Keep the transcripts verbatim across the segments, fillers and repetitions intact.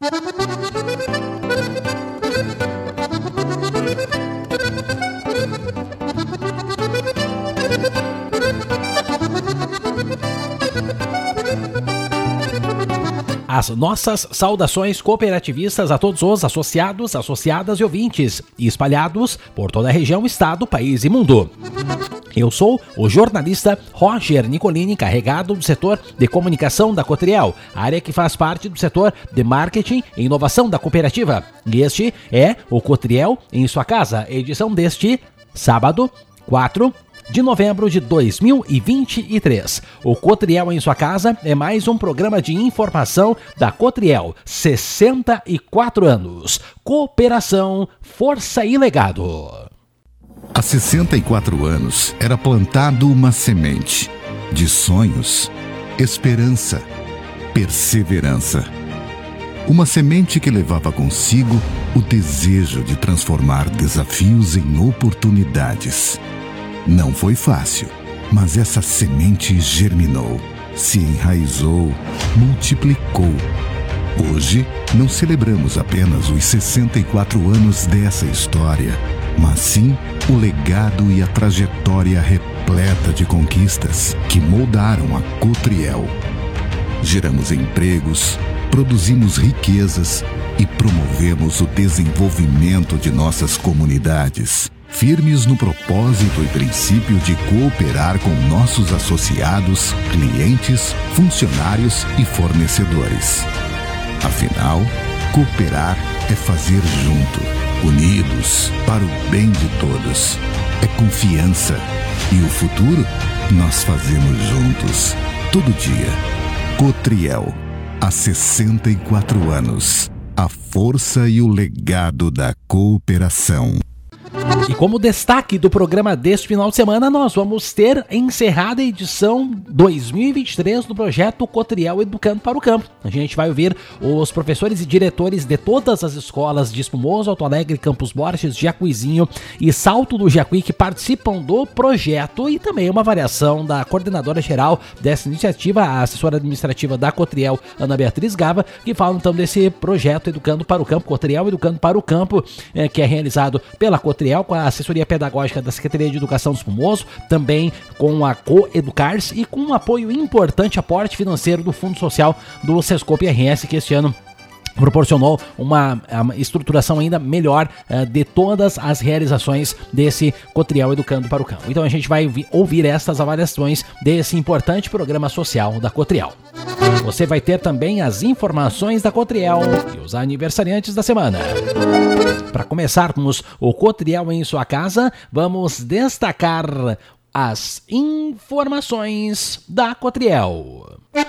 As nossas saudações cooperativistas a todos os associados, associadas e ouvintes, espalhados por toda a região, estado, país e mundo. Eu sou o jornalista Roger Nicolini, encarregado do setor de comunicação da Cotriel, área que faz parte do setor de marketing e inovação da cooperativa. E este é o Cotriel em sua casa, edição deste sábado, quatro de novembro de dois mil e vinte e três. O Cotriel em sua casa é mais um programa de informação da Cotriel. sessenta e quatro anos. Cooperação, força e legado. Há sessenta e quatro anos era plantado uma semente de sonhos, esperança, perseverança. Uma semente que levava consigo o desejo de transformar desafios em oportunidades. Não foi fácil, mas essa semente germinou, se enraizou, multiplicou. Hoje, não celebramos apenas os sessenta e quatro anos dessa história, mas sim o legado e a trajetória repleta de conquistas que moldaram a Cotriel. Geramos empregos, produzimos riquezas e promovemos o desenvolvimento de nossas comunidades, firmes no propósito e princípio de cooperar com nossos associados, clientes, funcionários e fornecedores. Afinal, cooperar é fazer junto, unidos, para o bem de todos. É confiança. E o futuro, nós fazemos juntos, todo dia. Cotriel, há sessenta e quatro anos. A força e o legado da cooperação. E como destaque do programa deste final de semana, nós vamos ter encerrada a edição dois mil e vinte e três do projeto Cotriel Educando para o Campo. A gente vai ouvir os professores e diretores de todas as escolas de Espumoso, Alto Alegre, Campos Borges, Jacuizinho e Salto do Jacuí que participam do projeto e também uma variação da coordenadora geral dessa iniciativa, a assessora administrativa da Cotriel, Ana Beatriz Gava, que fala então desse projeto Educando para o Campo, Cotriel Educando para o Campo, eh, que é realizado pela Cotriel, com a assessoria pedagógica da Secretaria de Educação do Espumoso, também com a Coeducars e com um apoio importante, aporte financeiro do Fundo Social do Sescope R S, que este ano proporcionou uma, uma estruturação ainda melhor uh, de todas as realizações desse Cotriel Educando para o Campo. Então a gente vai ouvir, ouvir estas avaliações desse importante programa social da Cotriel. Você vai ter também as informações da Cotriel e os aniversariantes da semana. Para começarmos o Cotriel em sua casa, vamos destacar as informações da Cotriel.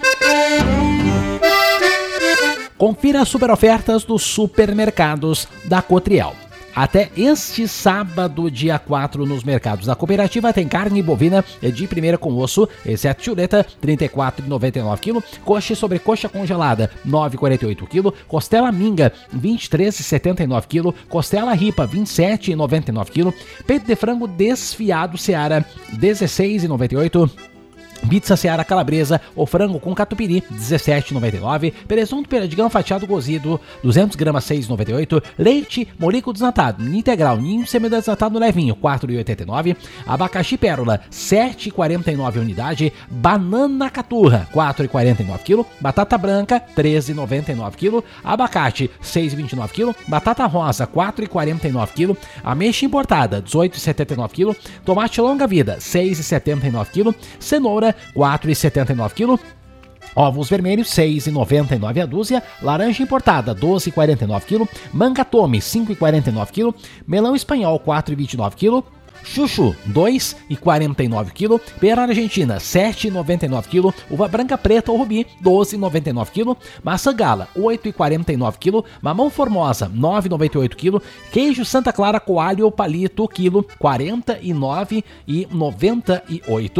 Confira as super ofertas dos supermercados da Cotriel. Até este sábado, dia quatro, nos mercados da cooperativa, tem carne bovina de primeira com osso, exceto chuleta, trinta e quatro reais e noventa e nove centavos, coxa e sobrecoxa congelada, nove reais e quarenta e oito centavos, costela minga, vinte e três reais e setenta e nove centavos, costela ripa, vinte e sete reais e noventa e nove centavos, peito de frango desfiado Seara, dezesseis reais e noventa e oito centavos, pizza Seara Calabresa ou frango com catupiry, dezessete reais e noventa e nove centavos. Presunto perdigão fatiado cozido, duzentas gramas, seis reais e noventa e oito centavos. Leite molico desnatado, integral, ninho semidesnatado levinho, quatro reais e oitenta e nove centavos. Abacaxi pérola, sete reais e quarenta e nove centavos unidade. Banana caturra, quatro reais e quarenta e nove centavos quilo. Batata branca, treze reais e noventa e nove centavos quilo. Abacate, seis reais e vinte e nove centavos quilo. Batata rosa, quatro reais e quarenta e nove centavos quilo. Ameixa importada, dezoito reais e setenta e nove centavos quilo. Tomate longa vida, seis reais e setenta e nove centavos quilo. Cenoura, quatro reais e setenta e nove centavos quilo. Ovos vermelhos, seis reais e noventa e nove centavos a dúzia. Laranja importada, doze reais e quarenta e nove centavos quilo. Manga tome, cinco reais e quarenta e nove centavos quilo. Melão espanhol, quatro reais e vinte e nove centavos quilo. Chuchu, dois reais e quarenta e nove centavos quilo. Pera argentina, sete reais e noventa e nove centavos quilo. Uva branca preta ou rubi, doze reais e noventa e nove centavos quilo. Maçã gala, oito reais e quarenta e nove centavos quilo. Mamão formosa, nove reais e noventa e oito centavos quilo. Queijo Santa Clara coalho ou palito, quilo, quarenta e nove reais e noventa e oito centavos.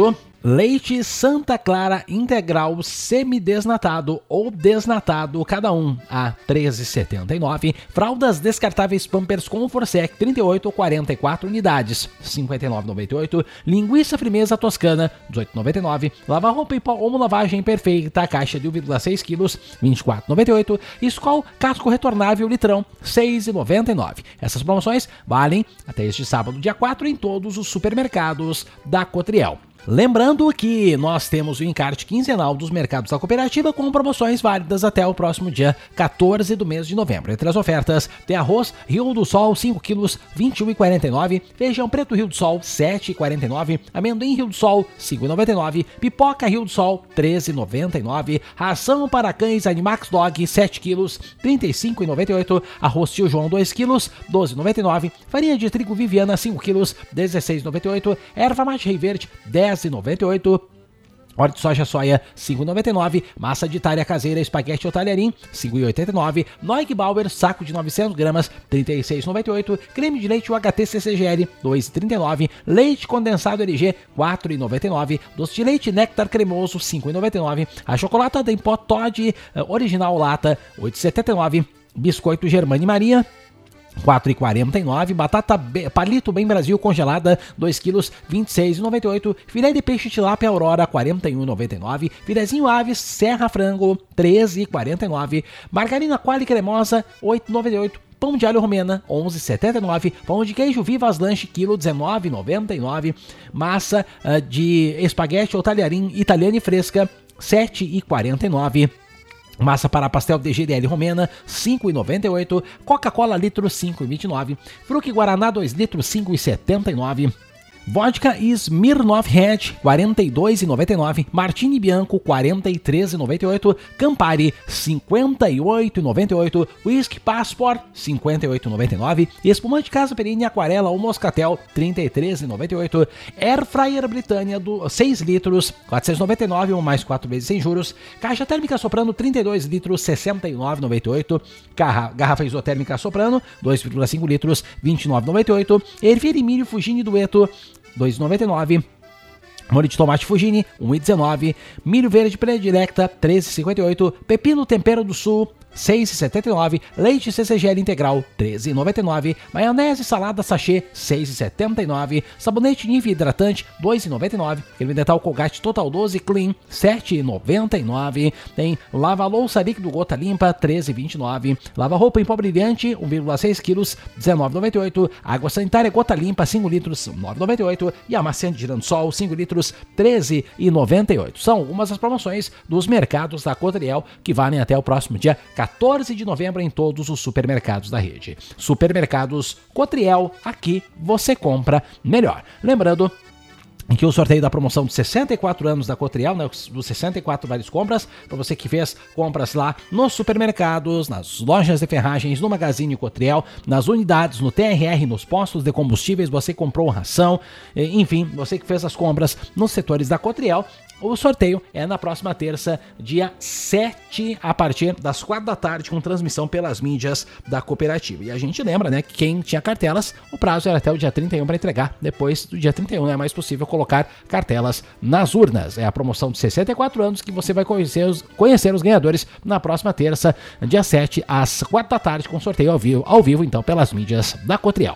Leite Santa Clara integral semidesnatado ou desnatado, cada um a treze reais e setenta e nove centavos. Fraldas descartáveis Pampers com Forsec trinta e oito ou quarenta e quatro unidades, cinquenta e nove reais e noventa e oito centavos. Linguiça Frimeza Toscana, dezoito reais e noventa e nove centavos. Lava-roupa em pó Omo Lavagem Perfeita, caixa de um vírgula seis quilos, vinte e quatro reais e noventa e oito centavos. Skol Casco Retornável Litrão, seis reais e noventa e nove centavos. Essas promoções valem até este sábado, dia quatro, em todos os supermercados da Cotriel. Lembrando que nós temos o encarte quinzenal dos mercados da cooperativa com promoções válidas até o próximo dia quatorze do mês de novembro. Entre as ofertas, tem arroz Rio do Sol cinco quilos, vinte e um reais e quarenta e nove centavos, feijão preto Rio do Sol sete reais e quarenta e nove centavos, amendoim Rio do Sol cinco reais e noventa e nove centavos, pipoca Rio do Sol treze reais e noventa e nove centavos, ração para cães Animax Dog sete quilos, trinta e cinco reais e noventa e oito centavos, arroz Tio João dois quilos, doze reais e noventa e nove centavos, farinha de trigo Viviana cinco quilos, dezesseis reais e noventa e oito centavos, erva mate Rei Verde dez reais e noventa e oito centavos, óleo de soja soia cinco reais e noventa e nove centavos, massa de talha caseira espaguete ou talharim cinco reais e oitenta e nove centavos, Neugbauer saco de novecentos gramas trinta e seis reais e noventa e oito centavos, creme de leite U H T C C G L dois reais e trinta e nove centavos, leite condensado L G quatro reais e noventa e nove centavos, doce de leite Néctar cremoso cinco reais e noventa e nove centavos, a chocolatada em pó Toddy original lata oito reais e setenta e nove centavos, biscoito Germani Maria quatro reais e quarenta e nove centavos, batata be- palito Bem Brasil congelada dois quilos, vinte e seis reais e noventa e oito centavos, filé de peixe tilápia Aurora quarenta e um reais e noventa e nove centavos, filezinho Aves Serra Frango treze reais e quarenta e nove centavos, margarina Quali cremosa oito reais e noventa e oito centavos, pão de alho romena onze reais e setenta e nove centavos, pão de queijo Vivas Lanche quilo dezenove reais e noventa e nove centavos, massa uh, de espaguete ou talharim italiana e fresca sete reais e quarenta e nove centavos, massa para pastel de G D L Romena, cinco reais e noventa e oito centavos. Coca-Cola litro, cinco reais e vinte e nove centavos. Fruc Guaraná dois litros, cinco reais e setenta e nove centavos. Vodka Smirnoff Red, quarenta e dois reais e noventa e nove centavos. Martini Bianco, quarenta e três reais e noventa e oito centavos. Campari, cinquenta e oito reais e noventa e oito centavos. Whisky Passport, cinquenta e oito reais e noventa e nove centavos. Espumante Casa Perini Aquarela ou Moscatel, trinta e três reais e noventa e oito centavos. Air Fryer Britânia, do seis litros, quatrocentos e noventa e nove reais, mais quatro vezes sem juros. Caixa térmica Soprano, trinta e dois litros, sessenta e nove reais e noventa e oito centavos. Garra, garrafa isotérmica Soprano, dois vírgula cinco litros, vinte e nove reais e noventa e oito centavos. Ervilha e milho Fugini Dueto, dois reais e noventa e nove centavos. Molho de tomate Fugini, um real e dezenove centavos. Milho verde predilecta, treze reais e cinquenta e oito centavos. Pepino Tempero do Sul, seis reais e setenta e nove centavos. Leite C C G L integral, treze reais e noventa e nove centavos. Maionese salada sachê, seis reais e setenta e nove centavos. Sabonete Nivea hidratante, dois reais e noventa e nove centavos. Creme dental Colgate Total doze Clean, sete reais e noventa e nove centavos. Tem lava-louça líquido Gota Limpa, treze reais e vinte e nove centavos. Lava-roupa em pó brilhante, um vírgula seis quilos, dezenove reais e noventa e oito centavos. Água sanitária Gota Limpa, cinco litros, nove reais e noventa e oito centavos. E amaciante de girassol, cinco litros, treze reais e noventa e oito centavos. São algumas das promoções dos mercados da Cotriel que valem até o próximo dia quatorze de novembro em todos os supermercados da rede. Supermercados Cotriel, aqui você compra melhor. Lembrando que o sorteio da promoção de sessenta e quatro anos da Cotriel, né, dos sessenta e quatro várias compras, para você que fez compras lá nos supermercados, nas lojas de ferragens, no Magazine Cotriel, nas unidades, no T R R, nos postos de combustíveis, você comprou ração, enfim, você que fez as compras nos setores da Cotriel. O sorteio é na próxima terça, dia sete, a partir das quatro da tarde, com transmissão pelas mídias da cooperativa. E a gente lembra, né, que quem tinha cartelas, o prazo era até o dia trinta e um para entregar. Depois do dia trinta e um não é mais possível colocar cartelas nas urnas. É a promoção de sessenta e quatro anos que você vai conhecer os, conhecer os ganhadores na próxima terça, dia sete, às quatro da tarde, com sorteio ao vivo, ao vivo então, pelas mídias da Cotriel.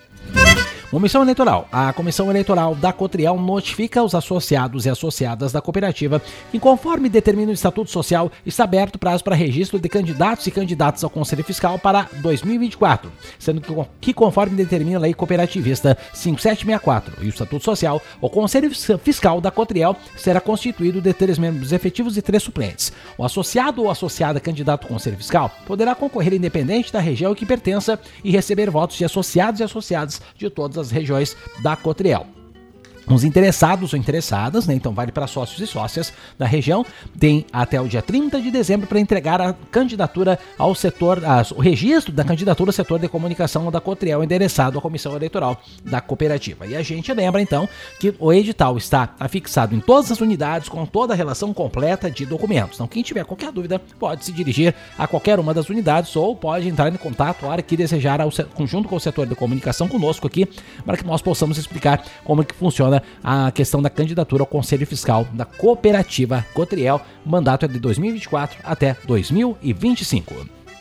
Comissão Eleitoral. A Comissão Eleitoral da Cotriel notifica os associados e associadas da cooperativa que, conforme determina o Estatuto Social, está aberto prazo para registro de candidatos e candidatas ao Conselho Fiscal para dois mil e vinte e quatro, sendo que, conforme determina a Lei Cooperativista cinco mil setecentos e sessenta e quatro e o Estatuto Social, o Conselho Fiscal da Cotriel será constituído de três membros efetivos e três suplentes. O associado ou associada candidato ao Conselho Fiscal poderá concorrer independente da região a que pertença e receber votos de associados e associadas de todas as regiões da Cotriel. Os interessados ou interessadas, né, então vale para sócios e sócias da região, tem até o dia trinta de dezembro para entregar a candidatura ao setor, a, o registro da candidatura ao setor de comunicação da Cotriel endereçado à Comissão Eleitoral da Cooperativa. E a gente lembra então que o edital está afixado em todas as unidades com toda a relação completa de documentos. Então quem tiver qualquer dúvida pode se dirigir a qualquer uma das unidades ou pode entrar em contato a hora que desejar ao, junto com o setor de comunicação conosco aqui para que nós possamos explicar como é que funciona funciona a questão da candidatura ao Conselho Fiscal da Cooperativa Cotriel. O mandato é de dois mil e vinte e quatro até dois mil e vinte e cinco.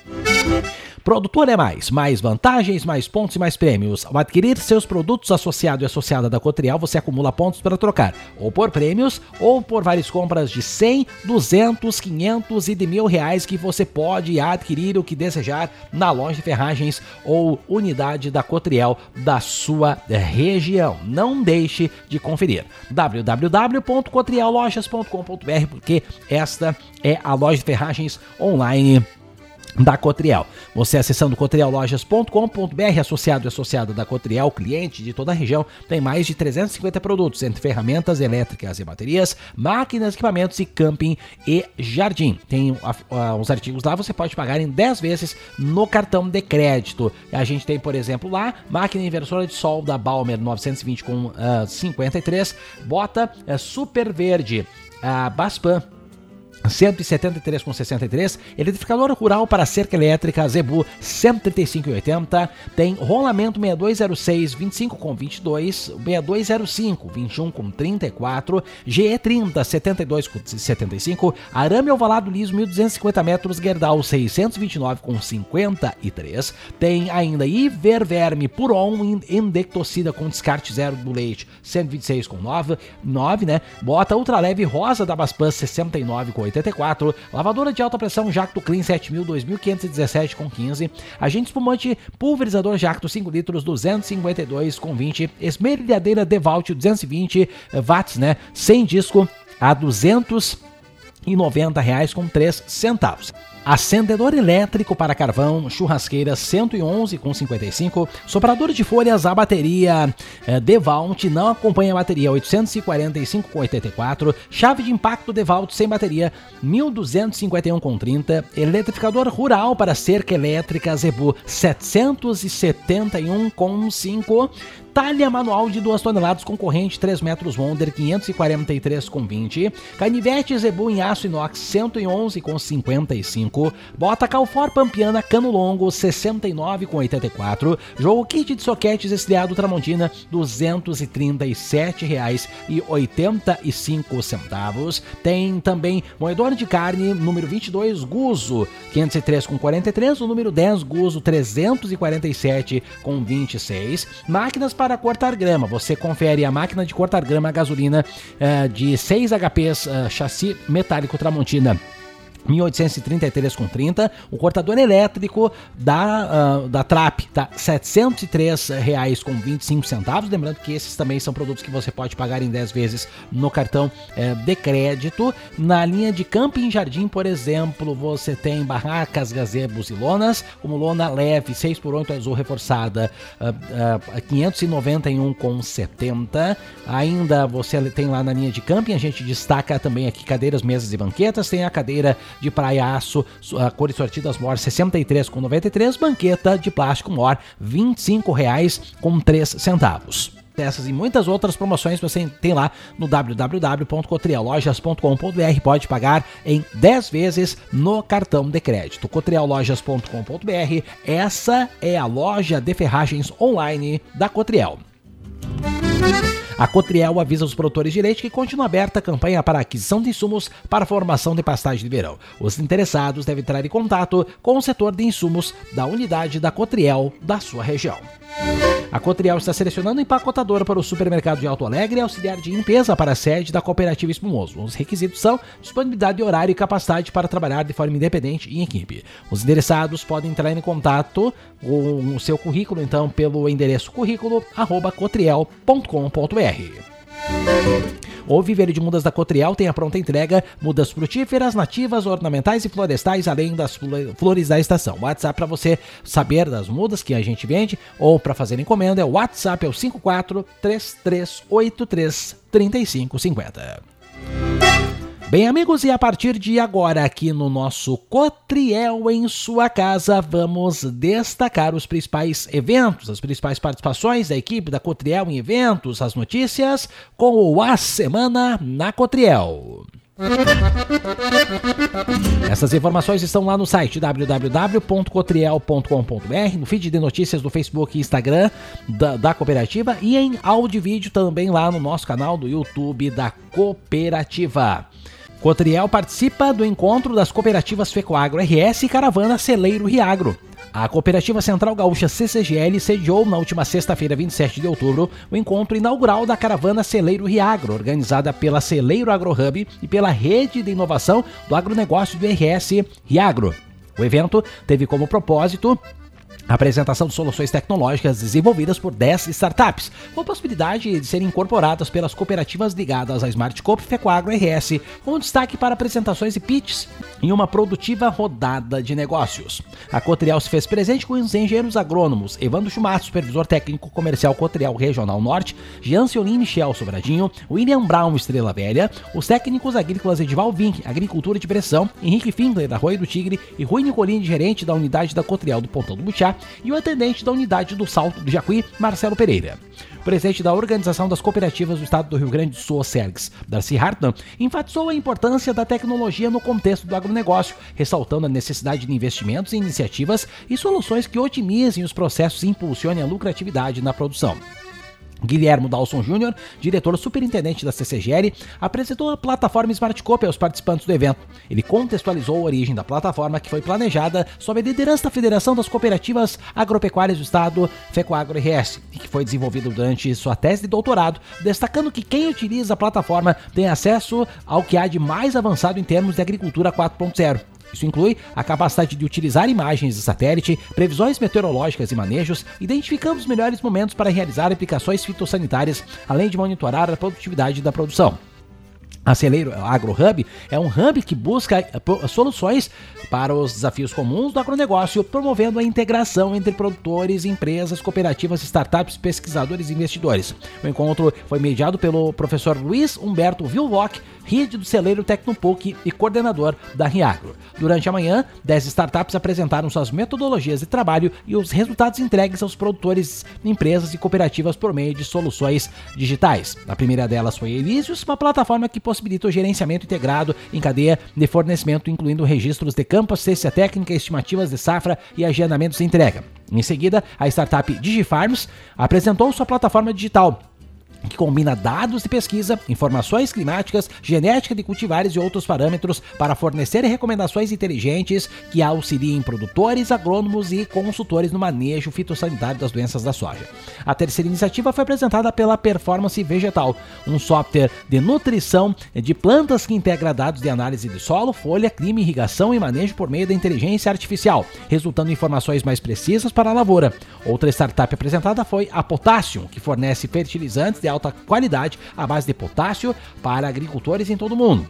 Produtor é mais, mais vantagens, mais pontos e mais prêmios. Ao adquirir seus produtos associado e associada da Cotriel, você acumula pontos para trocar, ou por prêmios, ou por várias compras de cem, duzentos, quinhentos e de mil reais que você pode adquirir o que desejar na loja de ferragens ou unidade da Cotriel da sua região. Não deixe de conferir w w w ponto cotriel lojas ponto com ponto b r, porque esta é a loja de ferragens online da Cotriel. Você acessando cotriel lojas ponto com ponto b r, associado e associada da Cotriel, cliente de toda a região, tem mais de trezentos e cinquenta produtos, entre ferramentas elétricas e baterias, máquinas, equipamentos e camping e jardim. Tem a, a, os artigos lá, você pode pagar em dez vezes no cartão de crédito. A gente tem, por exemplo, lá, máquina inversora de sol da Balmer novecentos e vinte com uh, cinquenta e três, bota uh, super verde, a uh, Baspan cento e setenta e três com sessenta e três, eletrificador rural para cerca elétrica Zebu cento e trinta e cinco com oitenta, tem rolamento sessenta e dois zero seis, vinte e cinco com vinte e dois, sessenta e dois zero cinco, vinte e um com trinta e quatro, G E trinta, setenta e dois com setenta e cinco, arame ovalado liso mil duzentos e cinquenta metros, Gerdau seiscentos e vinte e nove com cinquenta e três, tem ainda Iververme Puron Endectocida com descarte zero do leite cento e vinte e seis com nove, né? Bota ultraleve rosa da Baspan sessenta e nove com oitenta e quatro, lavadora de alta pressão Jacto Clean sete mil, dois mil quinhentos e dezessete com quinze, agente espumante pulverizador Jacto cinco litros duzentos e cinquenta e dois com vinte, esmerilhadeira Devalt duzentos e vinte watts, né, sem disco a duzentos e noventa reais com três centavos. Acendedor elétrico para carvão, churrasqueira cento e onze com cinquenta e cinco, soprador de folhas a bateria eh, Devalt, não acompanha a bateria oitocentos e quarenta e cinco com oitenta e quatro, chave de impacto Devalt sem bateria mil duzentos e cinquenta e um com trinta, eletrificador rural para cerca elétrica Zebu setecentos e setenta e um com cinco, talha manual de duas toneladas com corrente três metros Wonder quinhentos e quarenta e três com vinte, canivete Zebu em aço inox cento e onze com cinquenta e cinco, bota Calfor Pampiana cano longo sessenta e nove com oitenta e quatro, jogo kit de soquetes estriado Tramontina duzentos e trinta e sete reais e oitenta e cinco centavos, tem também moedor de carne número vinte e dois Guzo quinhentos e três com quarenta e três, o número dez Guzo trezentos e quarenta e sete com vinte e seis, máquinas para cortar grama, você confere a máquina de cortar grama a gasolina uh, de seis H Ps, uh, chassi metálico Tramontina mil oitocentos e trinta e três com trinta, o cortador elétrico da, uh, da Trap tá setecentos e três reais com vinte e cinco centavos, lembrando que esses também são produtos que você pode pagar em dez vezes no cartão eh, de crédito. Na linha de camping e jardim, por exemplo, você tem barracas, gazebos e lonas, como lona leve seis por oito azul reforçada uh, uh, quinhentos e noventa e um com setenta, ainda você tem lá na linha de camping, a gente destaca também aqui cadeiras, mesas e banquetas, tem a cadeira de praia aço, a cores sortidas Mor sessenta e três com noventa e três, banqueta de plástico Mor vinte e cinco reais com três centavos. Essas e muitas outras promoções você tem lá no w w w ponto cotriel lojas ponto com ponto b r, pode pagar em dez vezes no cartão de crédito. cotriel lojas ponto com ponto b r, essa é a loja de ferragens online da Cotriel. A Cotriel avisa os produtores de leite que continua aberta a campanha para aquisição de insumos para a formação de pastagem de verão. Os interessados devem entrar em contato com o setor de insumos da unidade da Cotriel da sua região. A Cotriel está selecionando empacotadora para o supermercado de Alto Alegre e auxiliar de limpeza para a sede da Cooperativa Espumoso. Os requisitos são disponibilidade de horário e capacidade para trabalhar de forma independente e em equipe. Os interessados podem entrar em contato com o seu currículo, então, pelo endereço currículo arroba cotriel ponto com ponto b r. O viveiro de mudas da Cotriel tem a pronta entrega, mudas frutíferas, nativas, ornamentais e florestais, além das flores da estação. O WhatsApp para você saber das mudas que a gente vende ou para fazer encomenda é o WhatsApp, é o cinco quatro três três oito três três cinco cinco zero. Bem, amigos, e a partir de agora aqui no nosso Cotriel em sua casa, vamos destacar os principais eventos, as principais participações da equipe da Cotriel em eventos, as notícias com o A Semana na Cotriel. Essas informações estão lá no site w w w ponto cotriel ponto com ponto b r, no feed de notícias do Facebook e Instagram da, da cooperativa e em áudio e vídeo também lá no nosso canal do YouTube da cooperativa. Cotriel participa do encontro das cooperativas Fecoagro R S e Caravana Celeiro Riagro. A Cooperativa Central Gaúcha C C G L sediou na última sexta-feira, vinte e sete de outubro, o encontro inaugural da Caravana Celeiro Riagro, organizada pela Celeiro AgroHub e pela Rede de Inovação do Agronegócio do R S Riagro. O evento teve como propósito a apresentação de soluções tecnológicas desenvolvidas por dez startups, com a possibilidade de serem incorporadas pelas cooperativas ligadas à Smart Coop e Fecoagro R S, com destaque para apresentações e pitches em uma produtiva rodada de negócios. A Cotriel se fez presente com os engenheiros agrônomos Evandro Chumato, supervisor técnico comercial Cotriel Regional Norte, Jean Ciolin Michel Sobradinho, William Brown Estrela Velha, os técnicos agrícolas Edival Vink, Agricultura de Pressão, Henrique Finkler da Arroio do Tigre e Rui Nicolini, gerente da unidade da Cotriel do Pontão do Butiá, e o atendente da unidade do Salto do Jacuí, Marcelo Pereira. O presidente da Organização das Cooperativas do Estado do Rio Grande do Sul, Sergs, Darcy Hartmann, enfatizou a importância da tecnologia no contexto do agronegócio, ressaltando a necessidade de investimentos em iniciativas e soluções que otimizem os processos e impulsionem a lucratividade na produção. Guilhermo Dalson Júnior, diretor superintendente da C C G L, apresentou a plataforma Smart Coop aos participantes do evento. Ele contextualizou a origem da plataforma, que foi planejada sob a liderança da Federação das Cooperativas Agropecuárias do Estado, Fecoagro R S, e que foi desenvolvido durante sua tese de doutorado, destacando que quem utiliza a plataforma tem acesso ao que há de mais avançado em termos de agricultura quatro ponto zero. Isso inclui a capacidade de utilizar imagens de satélite, previsões meteorológicas e manejos, identificando os melhores momentos para realizar aplicações fitossanitárias, além de monitorar a produtividade da produção. A Celeiro AgroHub é um hub que busca soluções para os desafios comuns do agronegócio, promovendo a integração entre produtores, empresas, cooperativas, startups, pesquisadores e investidores. O encontro foi mediado pelo professor Luiz Humberto Vilvoc, rede do Celeiro Tecnopuc e coordenador da Riagro. Durante a manhã, dez startups apresentaram suas metodologias de trabalho e os resultados entregues aos produtores, empresas e cooperativas por meio de soluções digitais. A primeira delas foi a Elísios, uma plataforma que possibilita o gerenciamento integrado em cadeia de fornecimento, incluindo registros de campo, assistência técnica, estimativas de safra e agendamentos de entrega. Em seguida, a startup DigiFarms apresentou sua plataforma digital, que combina dados de pesquisa, informações climáticas, genética de cultivares e outros parâmetros para fornecer recomendações inteligentes que auxiliem produtores, agrônomos e consultores no manejo fitossanitário das doenças da soja. A terceira iniciativa foi apresentada pela Performance Vegetal, um software de nutrição de plantas que integra dados de análise de solo, folha, clima, irrigação e manejo por meio da inteligência artificial, resultando em informações mais precisas para a lavoura. Outra startup apresentada foi a Potassium, que fornece fertilizantes de alta qualidade à base de potássio para agricultores em todo o mundo.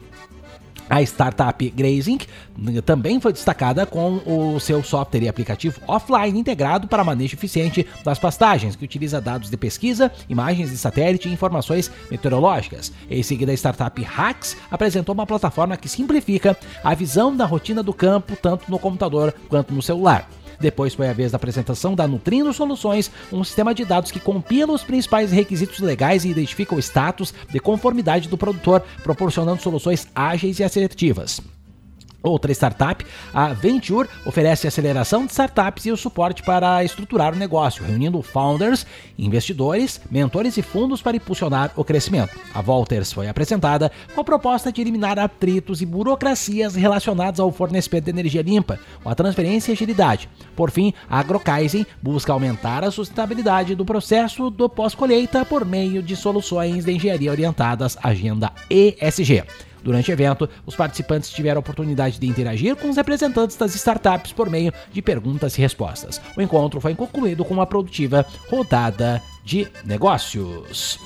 A startup Grazing também foi destacada com o seu software e aplicativo offline integrado para manejo eficiente das pastagens, que utiliza dados de pesquisa, imagens de satélite e informações meteorológicas. Em seguida, a startup Hacks apresentou uma plataforma que simplifica a visão da rotina do campo, tanto no computador quanto no celular. Depois foi a vez da apresentação da Nutrindo Soluções, um sistema de dados que compila os principais requisitos legais e identifica o status de conformidade do produtor, proporcionando soluções ágeis e assertivas. Outra startup, a Venture, oferece aceleração de startups e o suporte para estruturar o negócio, reunindo founders, investidores, mentores e fundos para impulsionar o crescimento. A Volters foi apresentada com a proposta de eliminar atritos e burocracias relacionados ao fornecimento de energia limpa, com a transferência e agilidade. Por fim, a AgroKaizen busca aumentar a sustentabilidade do processo do pós-colheita por meio de soluções de engenharia orientadas à agenda E S G. Durante o evento, os participantes tiveram a oportunidade de interagir com os representantes das startups por meio de perguntas e respostas. O encontro foi concluído com uma produtiva rodada de negócios.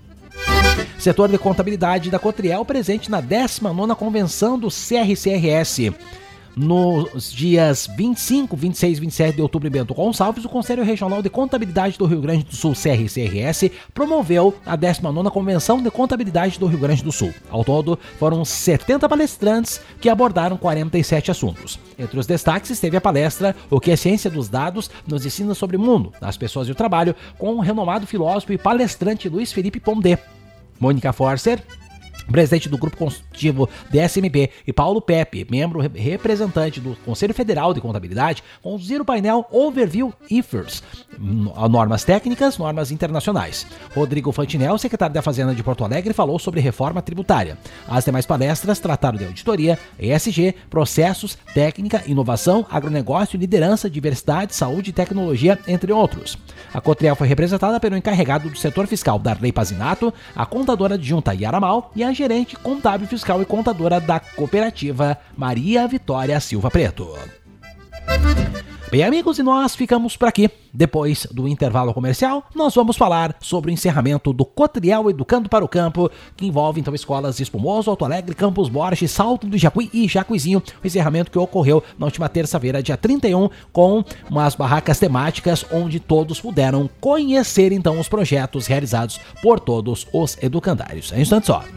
Setor de contabilidade da Cotriel presente na décima nona convenção do C R C R S. Nos dias vinte e cinco, vinte e seis e vinte e sete de outubro em Bento Gonçalves, o Conselho Regional de Contabilidade do Rio Grande do Sul, C R C R S, promoveu a décima nona Convenção de Contabilidade do Rio Grande do Sul. Ao todo, foram setenta palestrantes que abordaram quarenta e sete assuntos. Entre os destaques esteve a palestra O que a Ciência dos Dados nos ensina sobre o mundo, as pessoas e o trabalho, com o renomado filósofo e palestrante Luiz Felipe Pondé. Mônica Forcer, presidente do Grupo Consultivo D S M P, e Paulo Pepe, membro representante do Conselho Federal de Contabilidade, conduziram o painel Overview I F R S, normas técnicas, normas internacionais. Rodrigo Fantinel, secretário da Fazenda de Porto Alegre, falou sobre reforma tributária. As demais palestras trataram de auditoria, E S G, processos, técnica, inovação, agronegócio, liderança, diversidade, saúde e tecnologia, entre outros. A Cotriel foi representada pelo encarregado do setor fiscal, Darley Pazinato, a contadora adjunta Yara Mal e a gerente contábil fiscal e contadora da cooperativa, Maria Vitória Silva Preto. Bem, amigos, e nós ficamos por aqui. Depois do intervalo comercial, nós vamos falar sobre o encerramento do Cotriel Educando para o Campo, que envolve então escolas de Espumoso, Alto Alegre, Campos Borges, Salto do Jacuí e Jacuizinho. O encerramento que ocorreu na última terça-feira, dia trinta e um, com umas barracas temáticas onde todos puderam conhecer então os projetos realizados por todos os educandários. Em um instante só.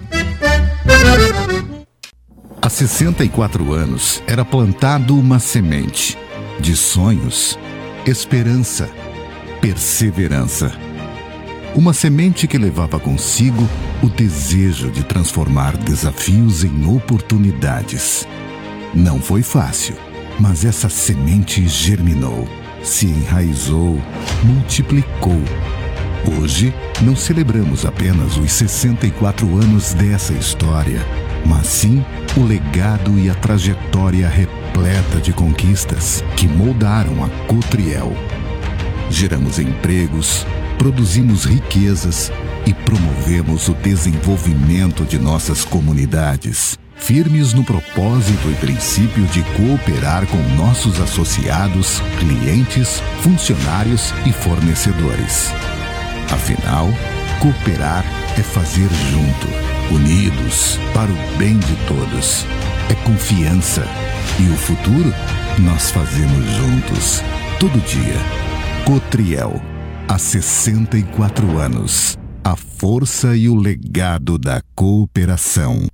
Há sessenta e quatro anos era plantado uma semente de sonhos, esperança, perseverança. Uma semente que levava consigo o desejo de transformar desafios em oportunidades. Não foi fácil, mas essa semente germinou, se enraizou, multiplicou. Hoje, não celebramos apenas os sessenta e quatro anos dessa história, mas sim o legado e a trajetória repleta de conquistas que moldaram a Cotriel. Geramos empregos, produzimos riquezas e promovemos o desenvolvimento de nossas comunidades, firmes no propósito e princípio de cooperar com nossos associados, clientes, funcionários e fornecedores. Afinal, cooperar é fazer junto, unidos, para o bem de todos. É confiança. E o futuro, nós fazemos juntos, todo dia. Cotriel, há sessenta e quatro anos. A força e o legado da cooperação.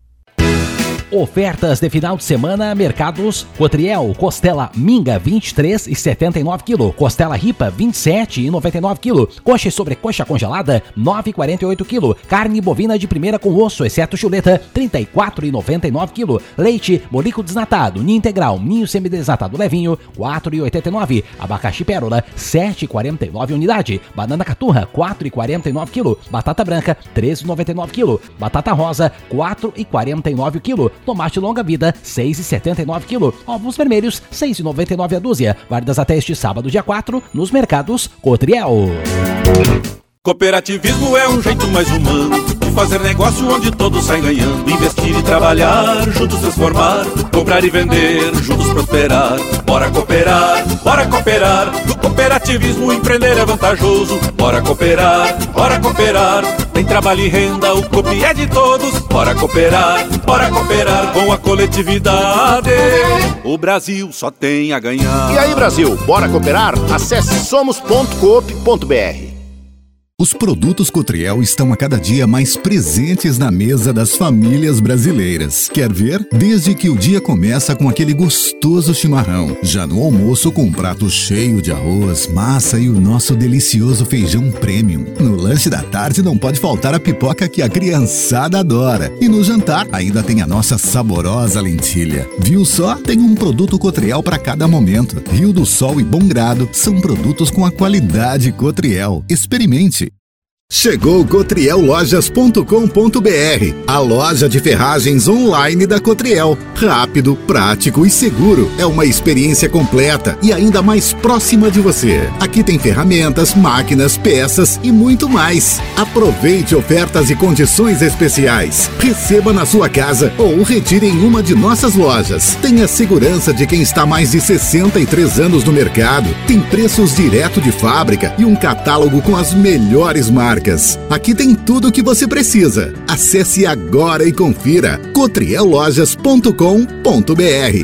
Ofertas de final de semana, mercados Cotriel, costela minga vinte e três e setenta e nove quilo, costela ripa vinte e sete e noventa e nove quilo, coxa e sobrecoxa congelada nove e quarenta e oito quilo, carne bovina de primeira com osso, exceto chuleta trinta e quatro e noventa e nove quilo, leite bolico desnatado, ninho integral, ninho semidesnatado levinho quatro e oitenta e nove, abacaxi pérola sete e quarenta e nove unidade, banana caturra quatro e quarenta e nove quilo, batata branca três e noventa e nove quilo, batata rosa quatro e quarenta e nove quilo, tomate longa vida seis e setenta e nove quilo, ovos vermelhos seis e noventa e nove a dúzia, válidas até este sábado dia quatro nos mercados Cotriel. Cooperativismo é um jeito mais humano de fazer negócio onde todos saem ganhando. Investir e trabalhar, juntos transformar, comprar e vender, juntos prosperar. Bora cooperar, bora cooperar. No cooperativismo empreender é vantajoso. Bora cooperar, bora cooperar. Tem trabalho e renda, o Coop é de todos. Bora cooperar, bora cooperar com a coletividade. O Brasil só tem a ganhar. E aí, Brasil, bora cooperar? Acesse somos ponto coop ponto br. Os produtos Cotriel estão a cada dia mais presentes na mesa das famílias brasileiras. Quer ver? Desde que o dia começa com aquele gostoso chimarrão, já no almoço com um prato cheio de arroz, massa e o nosso delicioso feijão premium. No lanche da tarde não pode faltar a pipoca que a criançada adora. E no jantar ainda tem a nossa saborosa lentilha. Viu só? Tem um produto Cotriel para cada momento. Rio do Sol e Bom Grado são produtos com a qualidade Cotriel. Experimente! Chegou Cotriel Lojas ponto com ponto br, a loja de ferragens online da Cotriel. Rápido, prático e seguro. É uma experiência completa e ainda mais próxima de você. Aqui tem ferramentas, máquinas, peças e muito mais. Aproveite ofertas e condições especiais. Receba na sua casa ou retire em uma de nossas lojas. Tenha segurança de quem está há mais de sessenta e três anos no mercado. Tem preços direto de fábrica e um catálogo com as melhores marcas. Aqui tem tudo o que você precisa. Acesse agora e confira cotriel lojas ponto com ponto br.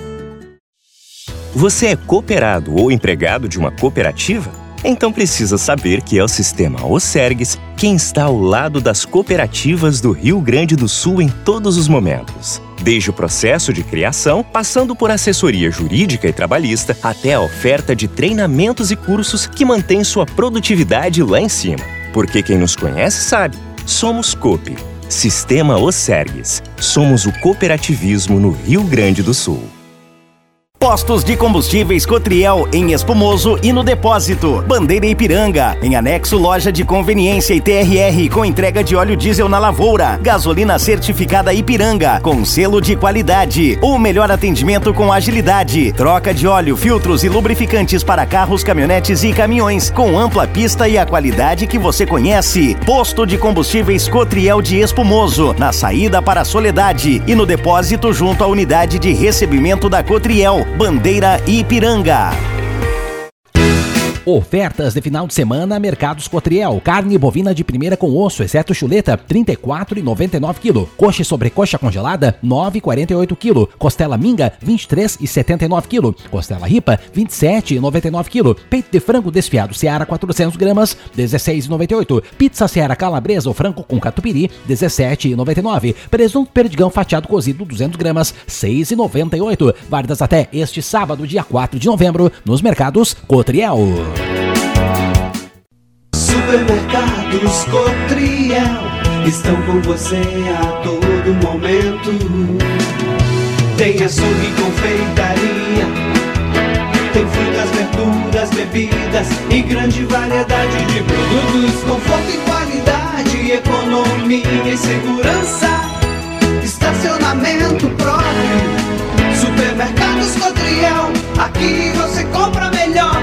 Você é cooperado ou empregado de uma cooperativa? Então precisa saber que é o sistema Osergues quem está ao lado das cooperativas do Rio Grande do Sul em todos os momentos. Desde o processo de criação, passando por assessoria jurídica e trabalhista, até a oferta de treinamentos e cursos que mantém sua produtividade lá em cima. Porque quem nos conhece sabe, somos Coop. Sistema Osergues. Somos o cooperativismo no Rio Grande do Sul. Postos de combustíveis Cotriel em Espumoso e no Depósito. Bandeira Ipiranga. Em anexo, loja de conveniência e T R R com entrega de óleo diesel na lavoura. Gasolina certificada Ipiranga com selo de qualidade. O melhor atendimento com agilidade. Troca de óleo, filtros e lubrificantes para carros, caminhonetes e caminhões com ampla pista e a qualidade que você conhece. Posto de combustíveis Cotriel de Espumoso. Na saída para a Soledade e no Depósito junto à unidade de recebimento da Cotriel. Bandeira Ipiranga. Ofertas de final de semana, Mercados Cotriel. Carne bovina de primeira com osso, exceto chuleta, trinta e quatro reais e noventa e nove centavos. Coxa e sobrecoxa congelada, nove reais e quarenta e oito centavos. Costela minga, vinte e três reais e setenta e nove centavos. Costela ripa, vinte e sete reais e noventa e nove centavos. Peito de frango desfiado Seara quatrocentos gramas, dezesseis reais e noventa e oito centavos. Pizza Seara calabresa ou frango com catupiry, dezessete reais e noventa e nove centavos. Presunto perdigão fatiado cozido, duzentas gramas, seis reais e noventa e oito centavos. Válidas até este sábado, dia quatro de novembro, nos Mercados Cotriel. Supermercados Cotriel estão com você a todo momento. Tem açougue e confeitaria, tem frutas, verduras, bebidas e grande variedade de produtos. Conforto e qualidade, economia e segurança, estacionamento próprio. Supermercados Cotriel, aqui você compra melhor.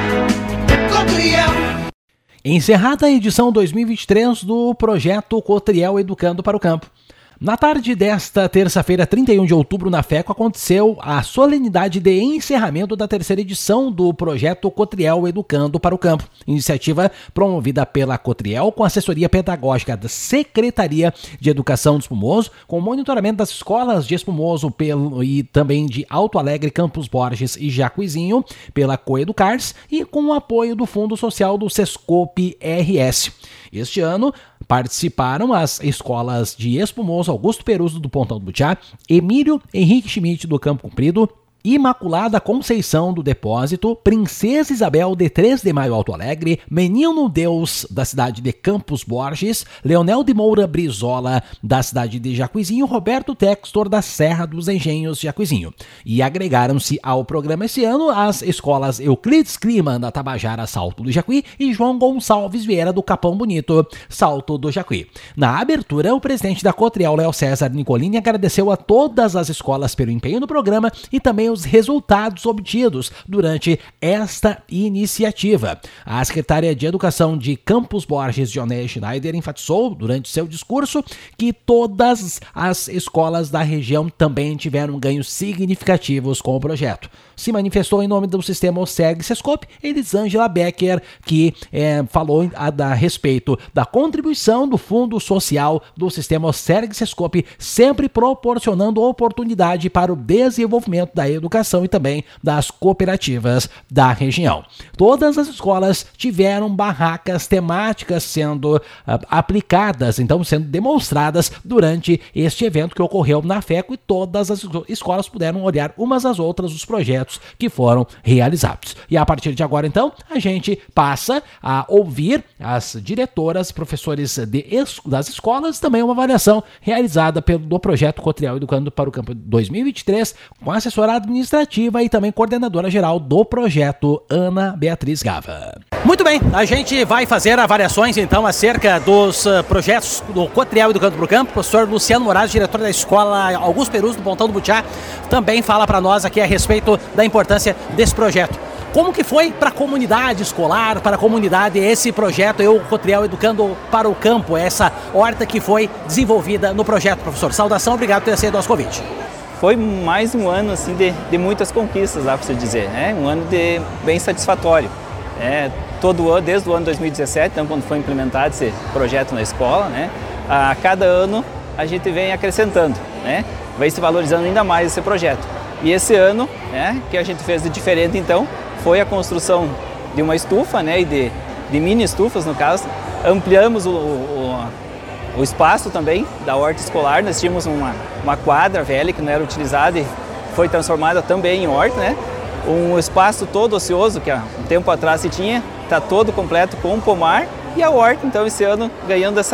Cotriel. Encerrada a edição dois mil e vinte e três do projeto Cotriel Educando para o Campo. Na tarde desta terça-feira, trinta e um de outubro, na FECO, aconteceu a solenidade de encerramento da terceira edição do projeto Cotriel Educando para o Campo, iniciativa promovida pela Cotriel com assessoria pedagógica da Secretaria de Educação de Espumoso, com monitoramento das escolas de Espumoso pelo, e também de Alto Alegre, Campos Borges e Jacuizinho, pela Coeducars e com o apoio do Fundo Social do Sescope R S. Este ano participaram as escolas de Espumoso, Augusto Peruso do Pontão do Butiá, Emílio Henrique Schmidt do Campo Comprido, Imaculada Conceição do Depósito, Princesa Isabel de três de Maio Alto Alegre, Menino Deus da cidade de Campos Borges, Leonel de Moura Brizola da cidade de Jacuizinho, Roberto Textor da Serra dos Engenhos Jacuizinho. E agregaram-se ao programa esse ano as escolas Euclides Clima da Tabajara Salto do Jacuí e João Gonçalves Vieira do Capão Bonito Salto do Jacuí. Na abertura, o presidente da Cotriel, Léo César Nicolini, agradeceu a todas as escolas pelo empenho no programa e também os resultados obtidos durante esta iniciativa. A secretária de Educação de Campos Borges, Joné Schneider, enfatizou durante seu discurso que todas as escolas da região também tiveram ganhos significativos com o projeto. Se manifestou em nome do sistema Osergues-Sescope Elisângela Becker, que é, falou a, a respeito da contribuição do Fundo Social do sistema Osergues-Sescope, sempre proporcionando oportunidade para o desenvolvimento da educação e também das cooperativas da região. Todas as escolas tiveram barracas temáticas sendo uh, aplicadas, então sendo demonstradas durante este evento que ocorreu na FECO, e todas as escolas puderam olhar umas às outras os projetos que foram realizados. E a partir de agora, então, a gente passa a ouvir as diretoras, professores de es- das escolas, também uma avaliação realizada pelo do projeto Cotriel Educando para o Campo dois mil e vinte e três, com a assessora administrativa e também coordenadora geral do projeto, Ana Beatriz Gava. Muito bem, a gente vai fazer avaliações então acerca dos uh, projetos do Cotriel Educando para o Campo. O professor Luciano Moraes, diretor da escola Augusto Peruso do Pontão do Butiá, também fala para nós aqui a respeito da importância desse projeto. Como que foi para a comunidade escolar, para a comunidade, esse projeto, eu, Cotriel Educando para o Campo, essa horta que foi desenvolvida no projeto, professor? Saudação, obrigado por ter aceito o nosso convite. Foi mais um ano assim, de, de muitas conquistas, dá para se dizer, né? Um ano de bem satisfatório. É, todo ano, desde o ano dois mil e dezessete, então, quando foi implementado esse projeto na escola, né? A cada ano a gente vem acrescentando, né? Vai se valorizando ainda mais esse projeto. E esse ano, né, que a gente fez de diferente, então, foi a construção de uma estufa, né, e de, de mini estufas, no caso. Ampliamos o, o, o espaço também da horta escolar. Nós tínhamos uma, uma quadra velha que não era utilizada e foi transformada também em horta, né? Um espaço todo ocioso que há um tempo atrás se tinha, está todo completo com um pomar, e a horta, então, esse ano ganhando essa,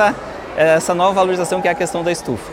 essa nova valorização que é a questão da estufa.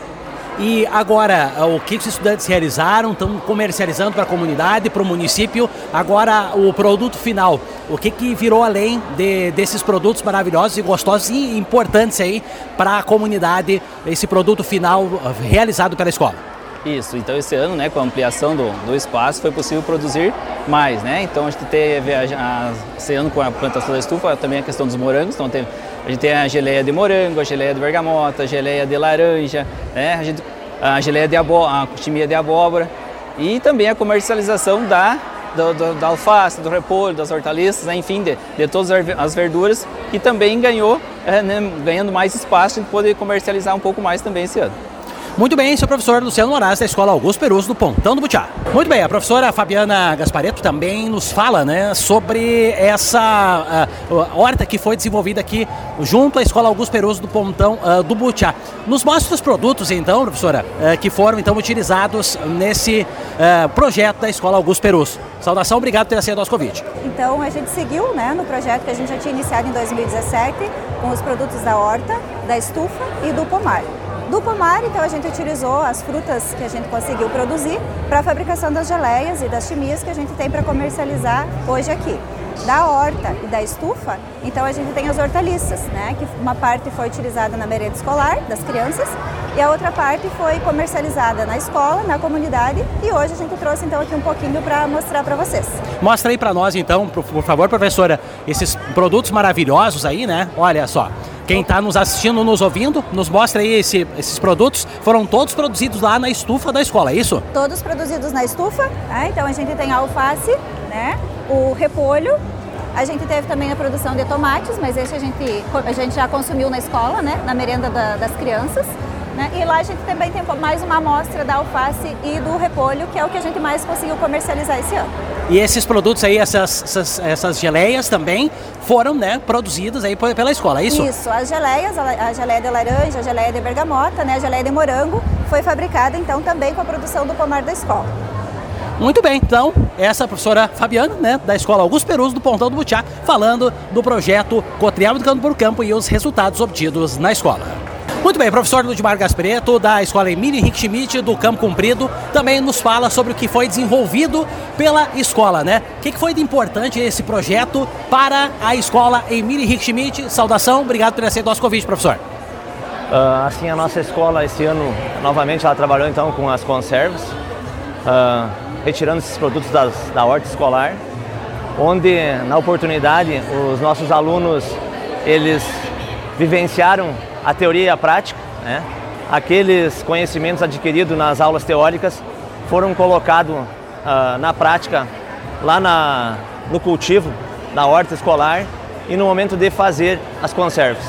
E agora, o que os estudantes realizaram, estão comercializando para a comunidade, para o município, agora o produto final, o que, que virou além de, desses produtos maravilhosos e gostosos e importantes aí para a comunidade, esse produto final realizado pela escola? Isso, então esse ano, né, com a ampliação do, do espaço, foi possível produzir mais, né? Então a gente teve, a, a, esse ano com a plantação da estufa, também a questão dos morangos, então teve, a gente tem a geleia de morango, a geleia de bergamota, a geleia de laranja, né? a, gente, a geleia de abóbora, a coximia de abóbora e também a comercialização da, do, do, da alface, do repolho, das hortaliças, né? Enfim, de, de todas as verduras, que também ganhou, é, né? ganhando mais espaço, a gente poder comercializar um pouco mais também esse ano. Muito bem, seu professor Luciano Moraes, da Escola Augusto Peruso, do Pontão do Butiá. Muito bem, a professora Fabiana Gasparetto também nos fala, né, sobre essa uh, horta que foi desenvolvida aqui junto à Escola Augusto Peruso do Pontão uh, do Butiá. Nos mostra os produtos, então, professora, uh, que foram então utilizados nesse uh, projeto da Escola Augusto Peruso. Saudação, obrigado por ter aceito o nosso convite. Então, a gente seguiu, né, no projeto que a gente já tinha iniciado em dois mil e dezessete, com os produtos da horta, da estufa e do pomar. Do pomar, então, a gente utilizou as frutas que a gente conseguiu produzir para a fabricação das geleias e das chimias que a gente tem para comercializar hoje aqui. Da horta e da estufa, então a gente tem as hortaliças, né? Que uma parte foi utilizada na merenda escolar das crianças e a outra parte foi comercializada na escola, na comunidade, e hoje a gente trouxe então aqui um pouquinho para mostrar para vocês. Mostra aí para nós então, por, por favor, professora, esses produtos maravilhosos aí, né? Olha só. Quem está nos assistindo, nos ouvindo, nos mostra aí esse, esses produtos. Foram todos produzidos lá na estufa da escola, é isso? Todos produzidos na estufa. Né? Então a gente tem a alface, né? O repolho. A gente teve também a produção de tomates, mas esse a gente, a gente já consumiu na escola, né? Na merenda da, das crianças. Né? E lá a gente também tem mais uma amostra da alface e do repolho, que é o que a gente mais conseguiu comercializar esse ano. E esses produtos aí, essas, essas, essas geleias também foram, né, produzidas aí pela escola, é isso? Isso, as geleias, a geleia de laranja, a geleia de bergamota, né, a geleia de morango, foi fabricada então também com a produção do pomar da escola. Muito bem, então, essa é a professora Fabiana, né, da Escola Augusto Peruso, do Pontão do Butiá, falando do projeto Cotriel Educando por Campo e os resultados obtidos na escola. Muito bem, professor Ludmar Gasparetto, da Escola Emílio Henrique Schmidt, do Campo Comprido, também nos fala sobre o que foi desenvolvido pela escola, né? O que foi de importante esse projeto para a Escola Emílio Henrique Schmidt? Saudação, obrigado por aceitar o nosso convite, professor. Uh, assim, a nossa escola esse ano, novamente, ela trabalhou então com as conservas, uh, retirando esses produtos das, da horta escolar, onde, na oportunidade, os nossos alunos, eles vivenciaram a teoria e a prática, né? Aqueles conhecimentos adquiridos nas aulas teóricas foram colocados uh, na prática, lá na, no cultivo, na horta escolar e no momento de fazer as conservas.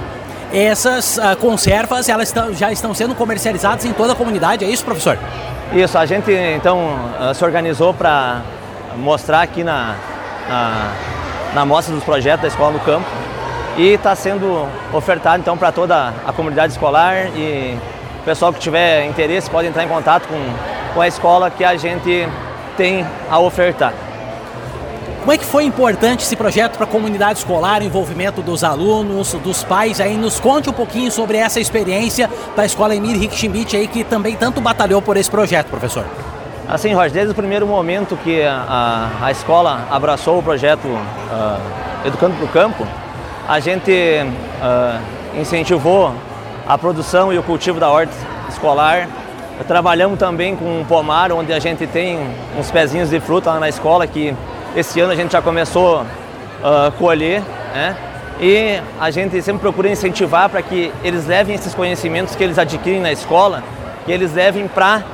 Essas uh, conservas, elas estão, já estão sendo comercializadas em toda a comunidade, é isso, professor? Isso, a gente então uh, se organizou para mostrar aqui na, na, na mostra dos projetos da Escola no Campo, e está sendo ofertado então para toda a comunidade escolar, e o pessoal que tiver interesse pode entrar em contato com, com a escola que a gente tem a ofertar. Como é que foi importante esse projeto para a comunidade escolar, o envolvimento dos alunos, dos pais? Aí nos conte um pouquinho sobre essa experiência da Escola Emílio Henrique Schmidt aí, que também tanto batalhou por esse projeto, professor. Assim, Roger, desde o primeiro momento que a, a, a escola abraçou o projeto uh, Educando para o Campo, a gente uh, incentivou a produção e o cultivo da horta escolar. Trabalhamos também com um pomar, onde a gente tem uns pezinhos de fruta lá na escola, que esse ano a gente já começou a uh, colher, né? E a gente sempre procura incentivar para que eles levem esses conhecimentos que eles adquirem na escola, que eles levem para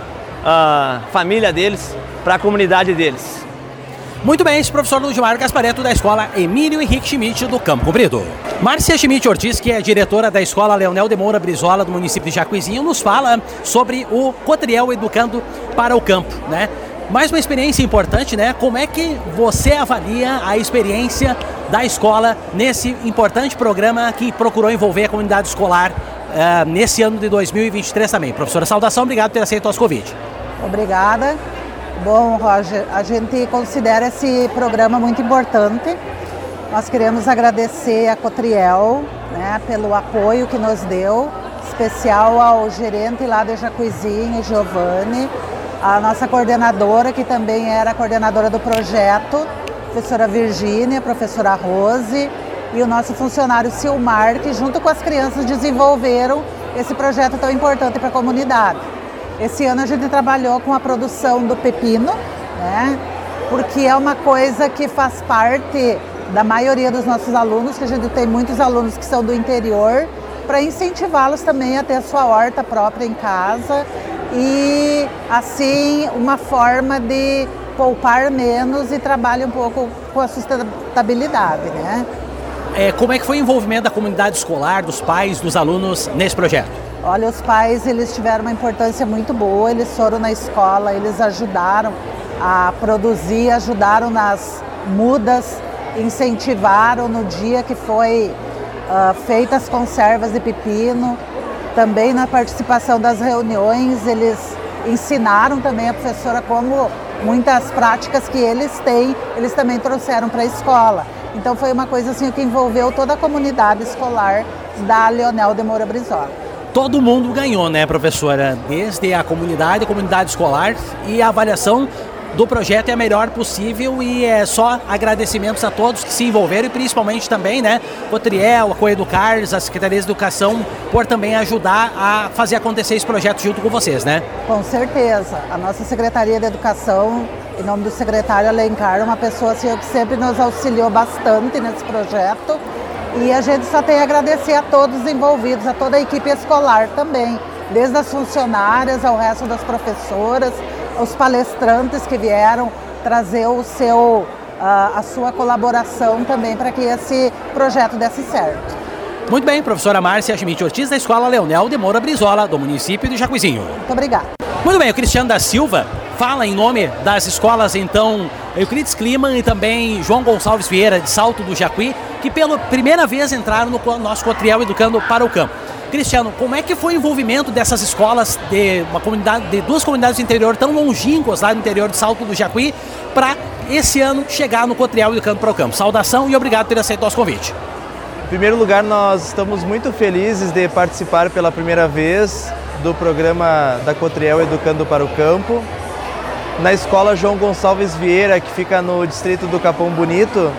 a uh, família deles, para a comunidade deles. Muito bem, esse professor Ludmar Gasparetto, da Escola Emílio Henrique Schmidt, do Campo Comprido. Márcia Schmidt Ortiz, que é diretora da Escola Leonel de Moura Brizola, do município de Jacuizinho, nos fala sobre o Cotriel Educando para o Campo, né? Mais uma experiência importante, né? Como é que você avalia a experiência da escola nesse importante programa que procurou envolver a comunidade escolar uh, nesse ano de dois mil e vinte e três também? Professora, saudação, obrigado por ter aceito o nosso convite. Obrigada. Bom, Roger, a gente considera esse programa muito importante. Nós queremos agradecer a Cotriel né, pelo apoio que nos deu, especial ao gerente lá de Jacuizinho, Giovanni, a nossa coordenadora, que também era a coordenadora do projeto, professora Virgínia, professora Rose, e o nosso funcionário Silmar, que junto com as crianças desenvolveram esse projeto tão importante para a comunidade. Esse ano a gente trabalhou com a produção do pepino, né? Porque é uma coisa que faz parte da maioria dos nossos alunos, que a gente tem muitos alunos que são do interior, para incentivá-los também a ter a sua horta própria em casa e, assim, uma forma de poupar menos e trabalhar um pouco com a sustentabilidade, né? É, como é que foi o envolvimento da comunidade escolar, dos pais, dos alunos nesse projeto? Olha, os pais, eles tiveram uma importância muito boa, eles foram na escola, eles ajudaram a produzir, ajudaram nas mudas, incentivaram no dia que foi uh, feitas as conservas de pepino, também na participação das reuniões, eles ensinaram também a professora como muitas práticas que eles têm, eles também trouxeram para a escola. Então foi uma coisa assim que envolveu toda a comunidade escolar da Leonel de Moura Brizola. Todo mundo ganhou, né, professora? Desde a comunidade, a comunidade escolar, e a avaliação do projeto é a melhor possível, e é só agradecimentos a todos que se envolveram e principalmente também, né, Cotriel, a Coeducars, a Secretaria de Educação, por também ajudar a fazer acontecer esse projeto junto com vocês, né? Com certeza. A nossa Secretaria de Educação, em nome do secretário Alencar, uma pessoa assim, que sempre nos auxiliou bastante nesse projeto, e a gente só tem a agradecer a todos os envolvidos, a toda a equipe escolar também, desde as funcionárias ao resto das professoras, os palestrantes que vieram trazer o seu, a, a sua colaboração também para que esse projeto desse certo. Muito bem, professora Márcia Schmidt Ortiz, da Escola Leonel de Moura Brizola, do município de Jacuizinho. Muito obrigada. Muito bem, o Cristiano da Silva fala em nome das escolas, então, Euclides Kliman e também João Gonçalves Vieira, de Salto do Jacuí, que pela primeira vez entraram no nosso Cotriel Educando para o Campo. Cristiano, como é que foi o envolvimento dessas escolas de uma comunidade, de duas comunidades do interior tão longínquas lá no interior de Salto do Jacuí, para esse ano chegar no Cotriel Educando para o Campo? Saudação e obrigado por ter aceito o nosso convite. Em primeiro lugar, nós estamos muito felizes de participar pela primeira vez do programa da Cotriel Educando para o Campo. Na escola João Gonçalves Vieira, que fica no distrito do Capão Bonito,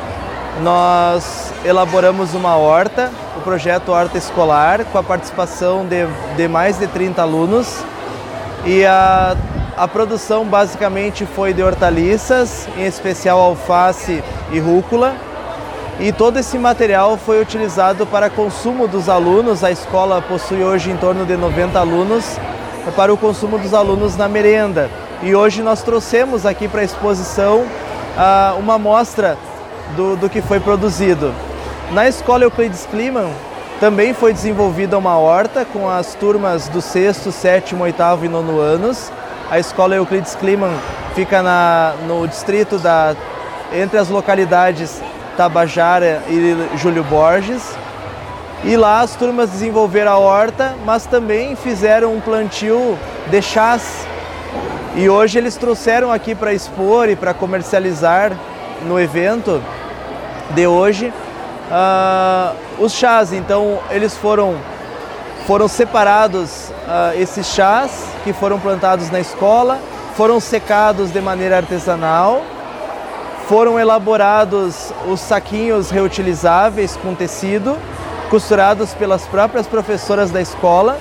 nós elaboramos uma horta, o projeto Horta Escolar, com a participação de, de mais de trinta alunos. E a, a produção basicamente foi de hortaliças, em especial alface e rúcula. E todo esse material foi utilizado para consumo dos alunos. A escola possui hoje em torno de noventa alunos, para o consumo dos alunos na merenda. E hoje nós trouxemos aqui para a exposição uh, uma amostra do, do que foi produzido. Na escola Euclides Kliman também foi desenvolvida uma horta com as turmas do sexto, sétimo, oitavo e nono anos. A escola Euclides Kliman fica na, no distrito da, entre as localidades Tabajara e Júlio Borges. E lá as turmas desenvolveram a horta, mas também fizeram um plantio de chás. E hoje eles trouxeram aqui para expor e para comercializar no evento de hoje uh, os chás. Então eles foram, foram separados, uh, esses chás que foram plantados na escola, foram secados de maneira artesanal, foram elaborados os saquinhos reutilizáveis com tecido, costurados pelas próprias professoras da escola.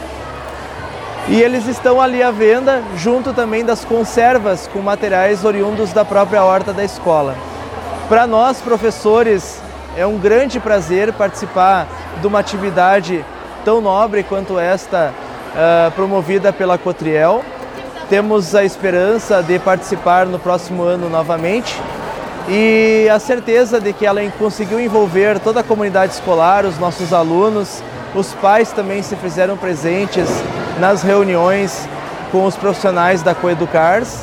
E eles estão ali à venda, junto também das conservas com materiais oriundos da própria horta da escola. Para nós, professores, é um grande prazer participar de uma atividade tão nobre quanto esta, uh, promovida pela Cotriel. Temos a esperança de participar no próximo ano novamente e a certeza de que ela conseguiu envolver toda a comunidade escolar, os nossos alunos, os pais também se fizeram presentes nas reuniões com os profissionais da Coeducars.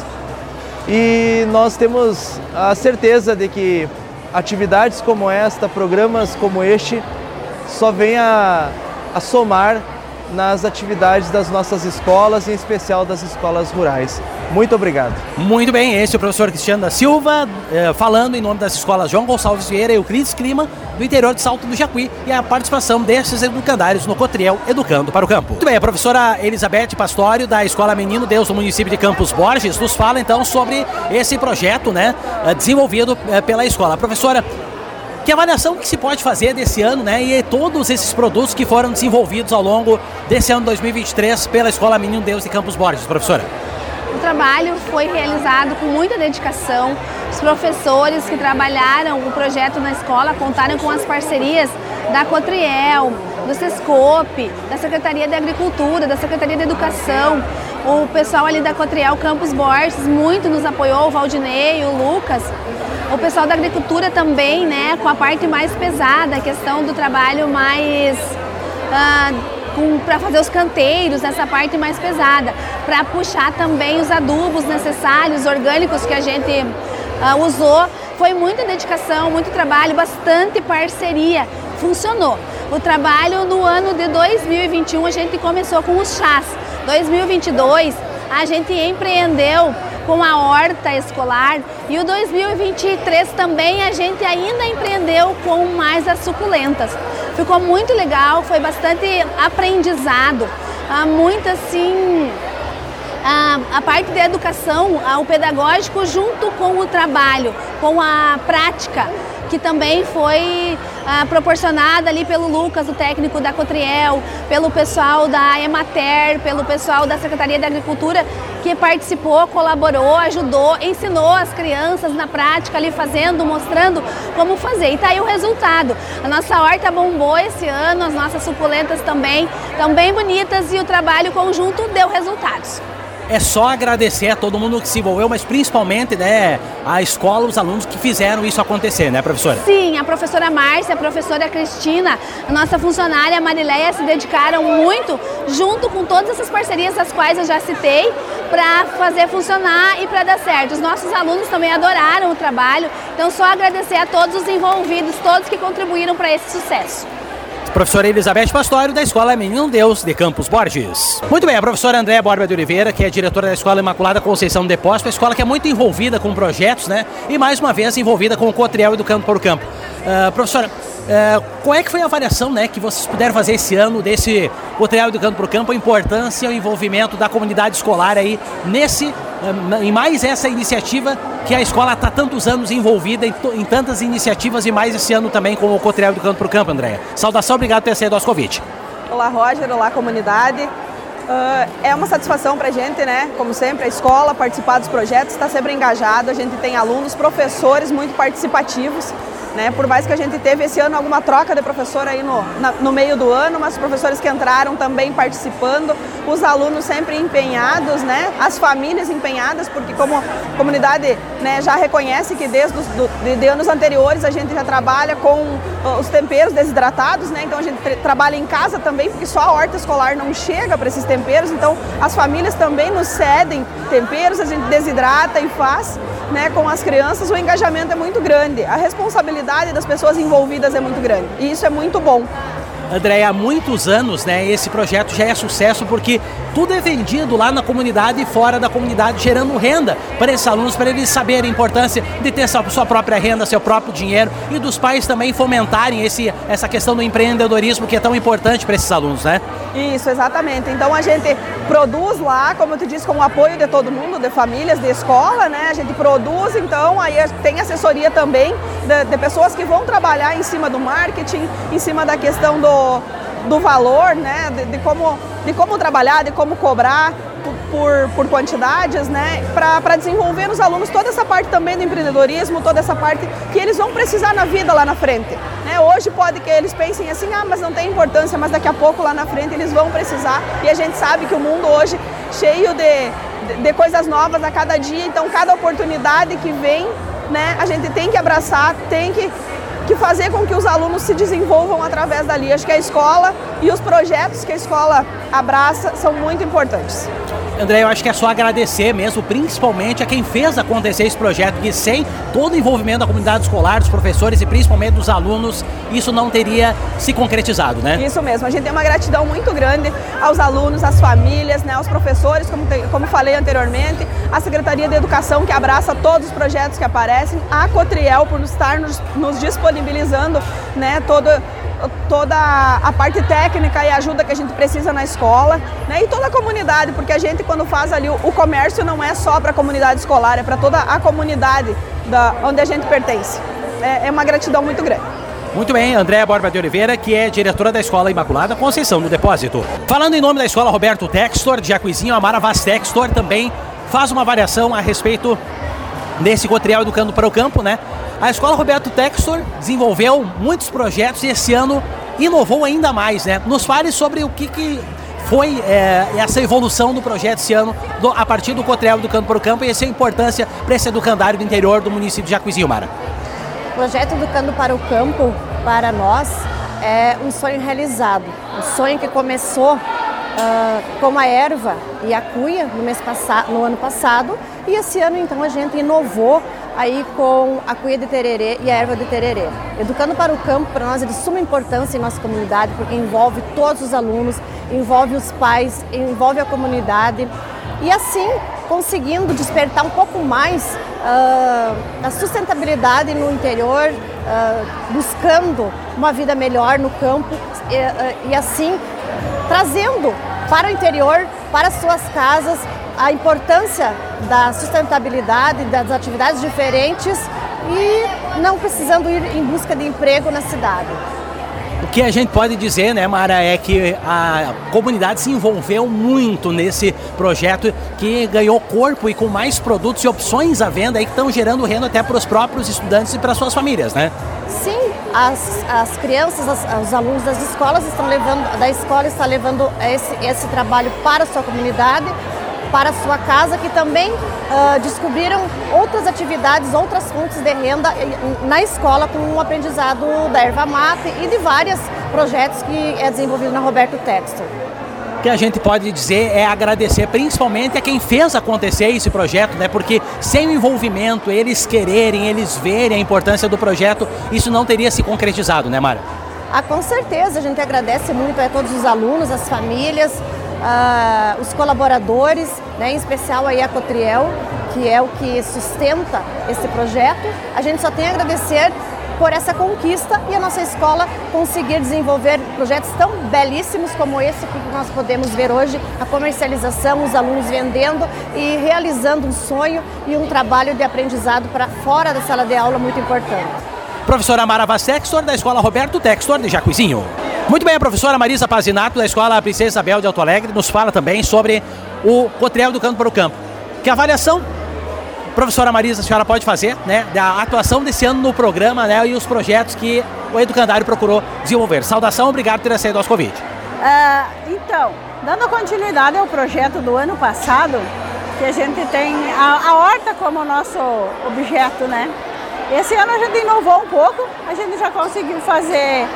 E nós temos a certeza de que atividades como esta, programas como este, só vêm a, a somar nas atividades das nossas escolas, em especial das escolas rurais. Muito obrigado. Muito bem, esse é o professor Cristiano da Silva, eh, falando em nome das escolas João Gonçalves Vieira e Euclides Clima, do interior de Salto do Jacuí, e a participação desses educandários no Cotriel Educando para o Campo. Muito bem, a professora Elizabeth Pastório, da Escola Menino Deus, do município de Campos Borges, nos fala então sobre esse projeto, né, desenvolvido eh, pela escola. Professora, que avaliação que se pode fazer desse ano, né, e todos esses produtos que foram desenvolvidos ao longo desse ano dois mil e vinte e três pela Escola Menino Deus de Campos Borges, professora? O trabalho foi realizado com muita dedicação. Os professores que trabalharam o projeto na escola contaram com as parcerias da Cotriel, do Sescope, da Secretaria de Agricultura, da Secretaria de Educação. O pessoal ali da Cotriel Campos Borges muito nos apoiou, o Valdinei, o Lucas. O pessoal da agricultura também, né, com a parte mais pesada, a questão do trabalho mais ah, para fazer os canteiros, essa parte mais pesada, para puxar também os adubos necessários, orgânicos que a gente ah, usou. Foi muita dedicação, muito trabalho, bastante parceria. Funcionou. O trabalho no ano de dois mil e vinte e um a gente começou com os chás. dois mil e vinte e dois a gente empreendeu com a horta escolar e o dois mil e vinte e três também a gente ainda empreendeu com mais as suculentas. Ficou muito legal, foi bastante aprendizado, muito assim, a, a parte de educação, o pedagógico junto com o trabalho, com a prática, que também foi ah, proporcionada ali pelo Lucas, o técnico da Cotriel, pelo pessoal da Emater, pelo pessoal da Secretaria de Agricultura, que participou, colaborou, ajudou, ensinou as crianças na prática ali fazendo, mostrando como fazer. E tá aí o resultado. A nossa horta bombou esse ano, as nossas suculentas também estão bem bonitas e o trabalho conjunto deu resultados. É só agradecer a todo mundo que se envolveu, mas principalmente, né, a escola, os alunos que fizeram isso acontecer, né, professora? Sim, a professora Márcia, a professora Cristina, a nossa funcionária Marileia se dedicaram muito, junto com todas essas parcerias, as quais eu já citei, para fazer funcionar e para dar certo. Os nossos alunos também adoraram o trabalho, então só agradecer a todos os envolvidos, todos que contribuíram para esse sucesso. Professora Elizabeth Pastório, da Escola Menino Deus de Campos Borges. Muito bem, a professora Andréa Borba de Oliveira, que é diretora da Escola Imaculada Conceição do Depósito, a escola que é muito envolvida com projetos, né? E mais uma vez envolvida com o Cotriel Educando para o Campo. Uh, professora, uh, qual é que foi a avaliação, né, que vocês puderam fazer esse ano desse Cotriel Educando para o Campo, a importância e o envolvimento da comunidade escolar aí nesse, uh, em mais essa iniciativa que a escola está há tantos anos envolvida em, em tantas iniciativas e mais esse ano também com o Cotriel Educando para o Campo, Andréa. Saudação, obrigado por ter aceito o nosso convite. Olá, Roger, olá, comunidade. Uh, é uma satisfação para a gente, né? Como sempre, a escola participar dos projetos, está sempre engajado, a gente tem alunos, professores muito participativos, né? Por mais que a gente teve esse ano alguma troca de professor aí no, na, no meio do ano, mas os professores que entraram também participando, os alunos sempre empenhados, né? As famílias empenhadas, porque como a comunidade, né, já reconhece que desde os do, de, de anos anteriores a gente já trabalha com uh, os temperos desidratados, né? Então a gente trabalha em casa também, porque só a horta escolar não chega para esses temperos, então as famílias também nos cedem temperos, a gente desidrata e faz, né, com as crianças. O engajamento é muito grande, a responsabilidade das pessoas envolvidas é muito grande e isso é muito bom. Andréa, há muitos anos, né, esse projeto já é sucesso porque tudo é vendido lá na comunidade e fora da comunidade, gerando renda para esses alunos, para eles saberem a importância de ter sua, sua própria renda, seu próprio dinheiro, e dos pais também fomentarem esse, essa questão do empreendedorismo que é tão importante para esses alunos, né? Isso, exatamente. Então a gente produz lá, como eu te disse, com o apoio de todo mundo, de famílias, de escola, né? A gente produz, então aí tem assessoria também de, de pessoas que vão trabalhar em cima do marketing, em cima da questão do do valor, né, de, de, como, de como trabalhar, de como cobrar por, por quantidades, né, para desenvolver nos alunos toda essa parte também do empreendedorismo, toda essa parte que eles vão precisar na vida lá na frente. Né? Hoje pode que eles pensem assim, ah, mas não tem importância, mas daqui a pouco lá na frente eles vão precisar, e a gente sabe que o mundo hoje cheio de, de, de coisas novas a cada dia, então cada oportunidade que vem, né, a gente tem que abraçar, tem que que fazer com que os alunos se desenvolvam através dali. Acho que a escola e os projetos que a escola abraça são muito importantes. André, eu acho que é só agradecer mesmo, principalmente a quem fez acontecer esse projeto, que sem todo o envolvimento da comunidade escolar, dos professores e principalmente dos alunos, isso não teria se concretizado, né? Isso mesmo, a gente tem uma gratidão muito grande aos alunos, às famílias, né, aos professores, como, te, como falei anteriormente, a Secretaria de Educação, que abraça todos os projetos que aparecem, a Cotriel por estar nos, nos disponibilizando, né, todo... toda a parte técnica e ajuda que a gente precisa na escola, né? E toda a comunidade, porque a gente quando faz ali o, o comércio não é só para a comunidade escolar, é para toda a comunidade da, onde a gente pertence. É, é uma gratidão muito grande. Muito bem, Andréa Borba de Oliveira, que é diretora da Escola Imaculada Conceição do Depósito. Falando em nome da Escola Roberto Textor, de Jacuizinho, a Mara Vaz Textor também faz uma variação a respeito desse Cotriel Educando para o Campo, né? A Escola Roberto Textor desenvolveu muitos projetos e esse ano inovou ainda mais, né? Nos fale sobre o que, que foi é, essa evolução do projeto esse ano, do, a partir do Cotriel Educando para o Campo, e essa importância para esse educandário do interior do município de Jacuizinho, Mara. O projeto Educando para o Campo, para nós, é um sonho realizado. Um sonho que começou uh, com a erva e a cuia no, mês passado, no ano passado, e esse ano então a gente inovou aí com a cuia de tererê e a erva de tererê. Educando para o Campo, para nós, é de suma importância em nossa comunidade, porque envolve todos os alunos, envolve os pais, envolve a comunidade, e assim conseguindo despertar um pouco mais uh, a sustentabilidade no interior, uh, buscando uma vida melhor no campo e, uh, e assim trazendo para o interior, para as suas casas, a importância da sustentabilidade, das atividades diferentes e não precisando ir em busca de emprego na cidade. O que a gente pode dizer, né, Mara, é que a comunidade se envolveu muito nesse projeto, que ganhou corpo e com mais produtos e opções à venda aí que estão gerando renda até para os próprios estudantes e para suas famílias, né? Sim, as, as crianças, as, os alunos das escolas estão levando, da escola está levando esse, esse trabalho para a sua comunidade, para a sua casa, que também uh, descobriram outras atividades, outras fontes de renda na escola com o aprendizado da erva mate e de vários projetos que é desenvolvido na Roberto Textor. O que a gente pode dizer é agradecer principalmente a quem fez acontecer esse projeto, né? Porque sem o envolvimento, eles quererem, eles verem a importância do projeto, isso não teria se concretizado, né, Mara? Ah, com certeza, a gente agradece muito a todos os alunos, as famílias, Uh, os colaboradores, né, em especial aí a Cotriel, que é o que sustenta esse projeto. A gente só tem a agradecer por essa conquista e a nossa escola conseguir desenvolver projetos tão belíssimos como esse que nós podemos ver hoje, a comercialização, os alunos vendendo e realizando um sonho e um trabalho de aprendizado para fora da sala de aula muito importante. Professora Mara Vaz Textor, da Escola Roberto Textor de Jacuizinho. Muito bem, a professora Marisa Pazinato, da Escola Princesa Isabel de Alto Alegre, nos fala também sobre o Cotriel Educando para o Campo. Que avaliação, professora Marisa, a senhora pode fazer, né, da atuação desse ano no programa, né, e os projetos que o educandário procurou desenvolver. Saudação, obrigado por ter aceito o nosso convite. Uh, então, dando continuidade ao projeto do ano passado, que a gente tem a, a horta como nosso objeto, né? Esse ano a gente inovou um pouco, a gente já conseguiu fazer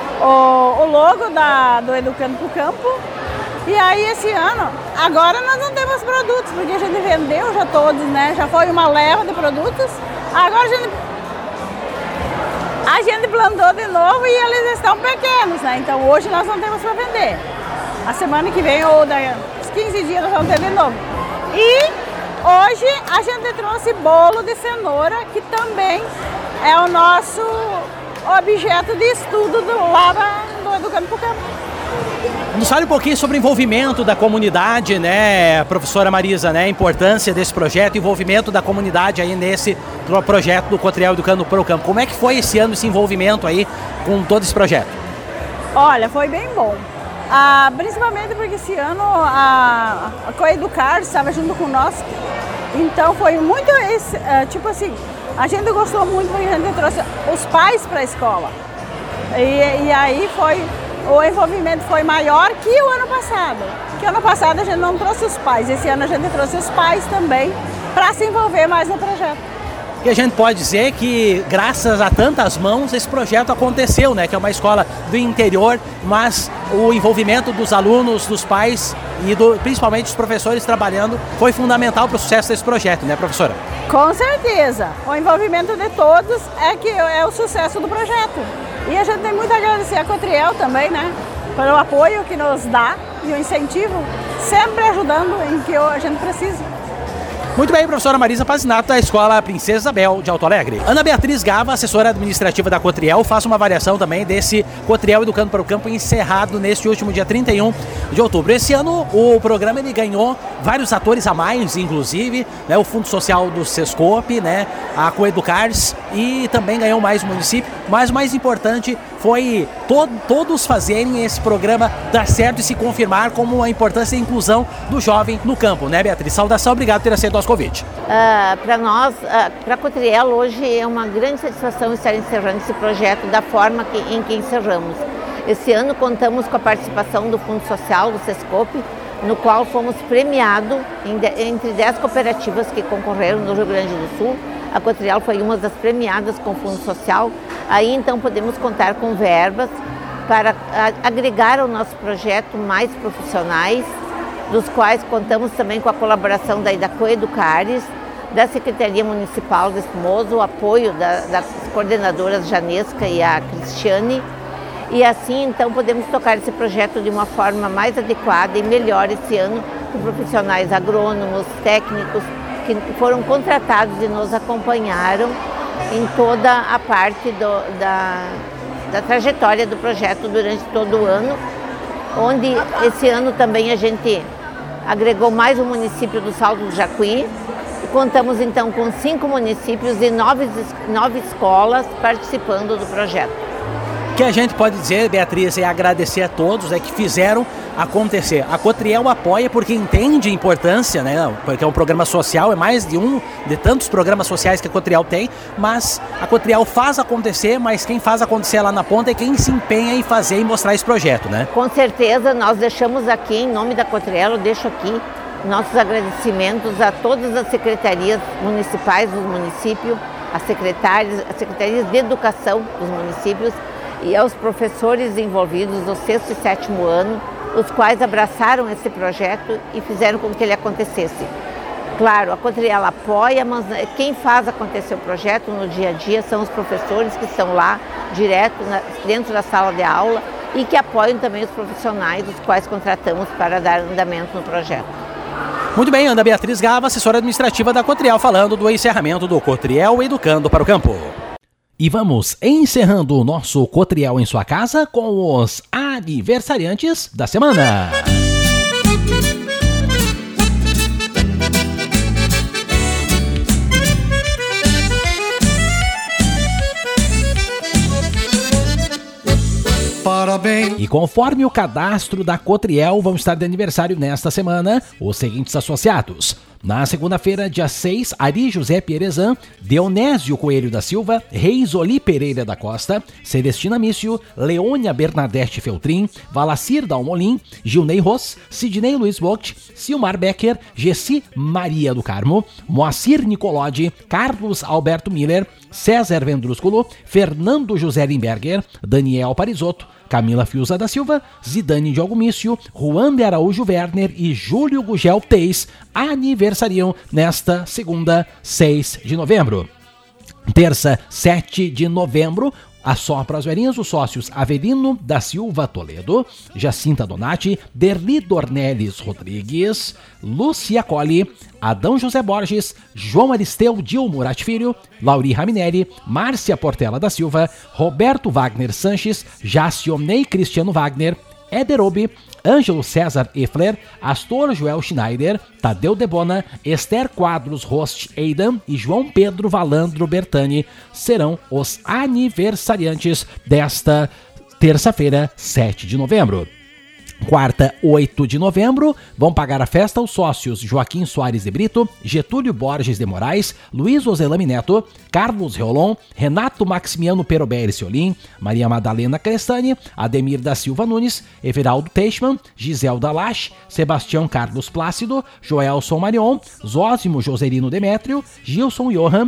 o, o logo da, do Educando para o Campo. E aí esse ano, agora nós não temos produtos, porque a gente vendeu já todos, né? Já foi uma leva de produtos. Agora a gente, a gente plantou de novo e eles estão pequenos, né? Então hoje nós não temos para vender. A semana que vem ou daqui uns quinze dias nós vamos ter de novo. E hoje a gente trouxe bolo de cenoura, que também é o nosso objeto de estudo do, lá do Educando para o Campo. Nos fale um pouquinho sobre o envolvimento da comunidade, né, professora Marisa, né, a importância desse projeto, envolvimento da comunidade aí nesse projeto do Cotriel Educando para o Campo. Como é que foi esse ano, esse envolvimento aí com todo esse projeto? Olha, foi bem bom. Ah, principalmente porque esse ano a, a Coeducar estava junto com nós, então foi muito, esse, uh, tipo assim, a gente gostou muito porque a gente trouxe os pais para a escola, e, e aí foi, o envolvimento foi maior que o ano passado, que ano passado a gente não trouxe os pais, esse ano a gente trouxe os pais também para se envolver mais no projeto. E a gente pode dizer que, graças a tantas mãos, esse projeto aconteceu, né? Que é uma escola do interior, mas o envolvimento dos alunos, dos pais, e do, principalmente dos professores trabalhando, foi fundamental para o sucesso desse projeto, né, professora? Com certeza. O envolvimento de todos é que é o sucesso do projeto. E a gente tem muito a agradecer a Cotriel também, né, pelo apoio que nos dá e o incentivo, sempre ajudando em que a gente precisa. Muito bem, professora Marisa Pazinato, da Escola Princesa Isabel de Alto Alegre. Ana Beatriz Gava, assessora administrativa da Cotriel, faz uma avaliação também desse Cotriel Educando para o Campo encerrado neste último dia trinta e um de outubro. Esse ano o programa ele ganhou vários atores a mais, inclusive, né, o Fundo Social do Sescope, né, a Coeducars, e também ganhou mais o município, mas o mais importante foi to- todos fazerem esse programa dar certo e se confirmar como a importância e a inclusão do jovem no campo, né, Beatriz? Saudação, obrigado por ter aceito o nosso convite. Uh, para nós, uh, para a Cotriel, hoje é uma grande satisfação estar encerrando esse projeto da forma que, em que encerramos. Esse ano contamos com a participação do Fundo Social do Sescope, no qual fomos premiados em de, entre dez cooperativas que concorreram no Rio Grande do Sul. A Cotriel foi uma das premiadas com o Fundo Social. Aí então podemos contar com verbas para a, agregar ao nosso projeto mais profissionais, dos quais contamos também com a colaboração da, da Coeducares, da Secretaria Municipal de Espumoso, o apoio da, das coordenadoras Janesca e a Cristiane, e assim então podemos tocar esse projeto de uma forma mais adequada e melhor esse ano com profissionais agrônomos, técnicos, que foram contratados e nos acompanharam em toda a parte do, da, da trajetória do projeto durante todo o ano, onde esse ano também a gente agregou mais um município do Salto do Jacuí e contamos então com cinco municípios e nove, nove escolas participando do projeto. O que a gente pode dizer, Beatriz, é agradecer a todos é, que fizeram acontecer. A Cotriel apoia porque entende a importância, né? Porque é um programa social, é mais de um de tantos programas sociais que a Cotriel tem, mas a Cotriel faz acontecer, mas quem faz acontecer lá na ponta é quem se empenha em fazer e mostrar esse projeto, né? Com certeza, nós deixamos aqui, em nome da Cotriel, eu deixo aqui nossos agradecimentos a todas as secretarias municipais do município, as secretárias, as secretarias de educação dos municípios, e aos professores envolvidos do sexto e sétimo ano, os quais abraçaram esse projeto e fizeram com que ele acontecesse. Claro, a Cotriel apoia, mas quem faz acontecer o projeto no dia a dia são os professores que estão lá, direto na, dentro da sala de aula, e que apoiam também os profissionais, os quais contratamos para dar andamento no projeto. Muito bem, Ana Beatriz Gava, assessora administrativa da Cotriel, falando do encerramento do Cotriel Educando para o Campo. E vamos encerrando o nosso Cotriel em sua casa com os aniversariantes da semana. Parabéns. E conforme o cadastro da Cotriel, vão estar de aniversário nesta semana os seguintes associados. Na segunda-feira, dia seis, Ari José Pierezan, Dionésio Coelho da Silva, Reisoli Pereira da Costa, Celestina Mício, Leônia Bernadette Feltrin, Valacir Dalmolin, Gilney Ross, Sidney Luiz Vogt, Silmar Becker, Gessi Maria do Carmo, Moacir Nicolodi, Carlos Alberto Miller, César Vendrúsculo, Fernando José Limberger, Daniel Parisotto, Camila Fiuza da Silva, Zidane de Algumício, Juan de Araújo Werner e Júlio Gugel Teis aniversariam nesta segunda, seis de novembro. Terça, sete de novembro, assopra as velhinhas os sócios Avelino da Silva Toledo, Jacinta Donati, Derli Dornelles Rodrigues, Lúcia Colli, Adão José Borges, João Aristeu Dil Murat Filho, Lauri Raminelli, Márcia Portela da Silva, Roberto Wagner Sanches, Jacionei Cristiano Wagner, Ederobi, Ângelo César Effler, Astor Joel Schneider, Tadeu Debona, Esther Quadros Rost Eidan e João Pedro Valandro Bertani serão os aniversariantes desta terça-feira, sete de novembro. Quarta, oito de novembro, vão pagar a festa os sócios Joaquim Soares de Brito, Getúlio Borges de Moraes, Luiz Ozelame Neto, Carlos Reolon, Renato Maximiano Peroberi Ciolim, Maria Madalena Crestani, Ademir da Silva Nunes, Everaldo Teichmann, Giselda Lache, Sebastião Carlos Plácido, Joelson Marion, Zósimo Joserino Demétrio, Gilson Johan,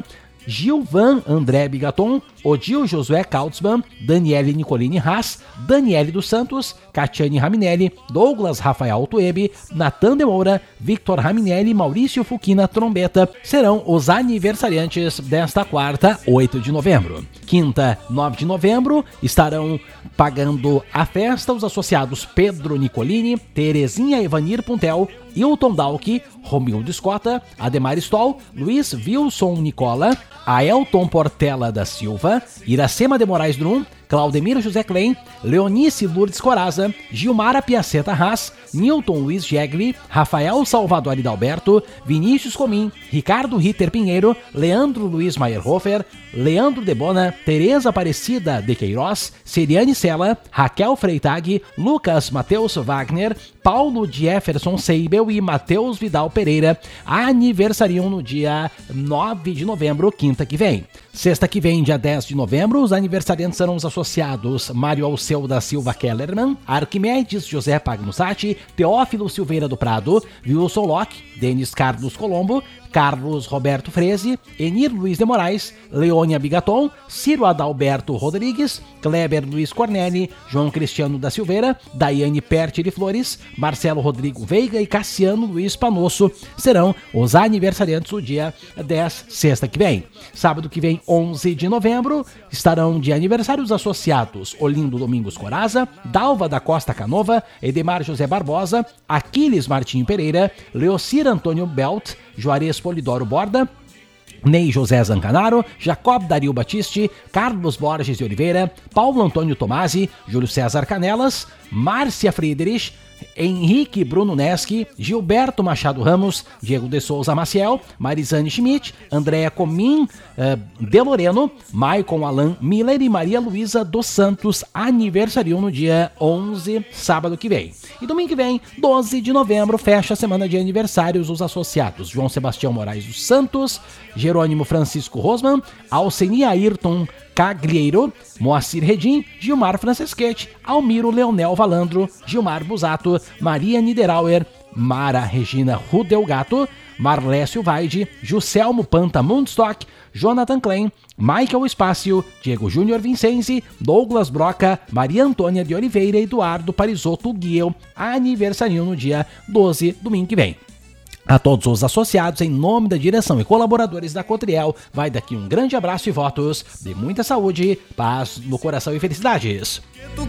Gilvan André Bigaton, Odil Josué Kautzmann, Daniele Nicolini Haas, Daniele dos Santos, Catiane Raminelli, Douglas Rafael Tuebe, Natan de Moura, Victor Raminelli e Maurício Fuquina Trombeta serão os aniversariantes desta quarta, oito de novembro. Quinta, nove de novembro, estarão pagando a festa os associados Pedro Nicolini, Terezinha Evanir Puntel, Hilton Dalke, Romildo Escota, Ademar Stoll, Luiz Wilson Nicola, Aelton Portela da Silva, Iracema de Moraes Drum, Claudemiro José Klein, Leonice Lourdes Coraza, Gilmara Piaceta Haas, Newton Luiz Gegli, Rafael Salvador Hidalberto, Vinícius Comim, Ricardo Ritter Pinheiro, Leandro Luiz Meyerhofer, Leandro Debona, Tereza Aparecida de Queiroz, Seriane Sela, Raquel Freitag, Lucas Matheus Wagner, Paulo Jefferson Seibel e Matheus Vidal Pereira aniversariam no dia nove de novembro, quinta que vem. Sexta que vem, dia dez de novembro, os aniversariantes serão os associados Mário Alceu da Silva Kellerman, Arquimedes José Pagnussati, Teófilo Silveira do Prado, Wilson Locke, Denis Carlos Colombo, Carlos Roberto Freze, Enir Luiz de Moraes, Leônia Bigaton, Ciro Adalberto Rodrigues, Kleber Luiz Corneli, João Cristiano da Silveira, Daiane Perti de Flores, Marcelo Rodrigo Veiga e Cassiano Luiz Panosso serão os aniversariantes do dia dez, sexta que vem. Sábado que vem, onze de novembro, estarão de aniversário os associados Olindo Domingos Coraza, Dalva da Costa Canova, Edemar José Barbosa, Aquiles Martinho Pereira, Leocir Antônio Belt, Juarez Polidoro Borda, Ney José Zancanaro, Jacob Dario Batiste, Carlos Borges de Oliveira, Paulo Antônio Tomasi, Júlio César Canelas, Márcia Friedrich, Henrique Bruno Neschi, Gilberto Machado Ramos, Diego de Souza Maciel, Marizane Schmidt, Andréa Comim uh, de Loreno, Maicon Alan Miller e Maria Luísa dos Santos aniversariam no dia onze, sábado que vem. E domingo que vem, doze de novembro, fecha a semana de aniversários os associados João Sebastião Moraes dos Santos, Jerônimo Francisco Rosman, Alceni Ayrton Caglieiro, Moacir Redim, Gilmar Franceschetti, Almiro Leonel Valandro, Gilmar Busato, Maria Niederauer, Mara Regina Rudelgato, Marlécio Vaide, Juscelmo Panta Mundstock, Jonathan Klein, Michael Espácio, Diego Júnior Vincenzi, Douglas Broca, Maria Antônia de Oliveira e Eduardo Parisotto Guiel aniversariam no dia doze, domingo que vem. A todos os associados, em nome da direção e colaboradores da Cotriel, vai daqui um grande abraço e votos de muita saúde, paz no coração e felicidades.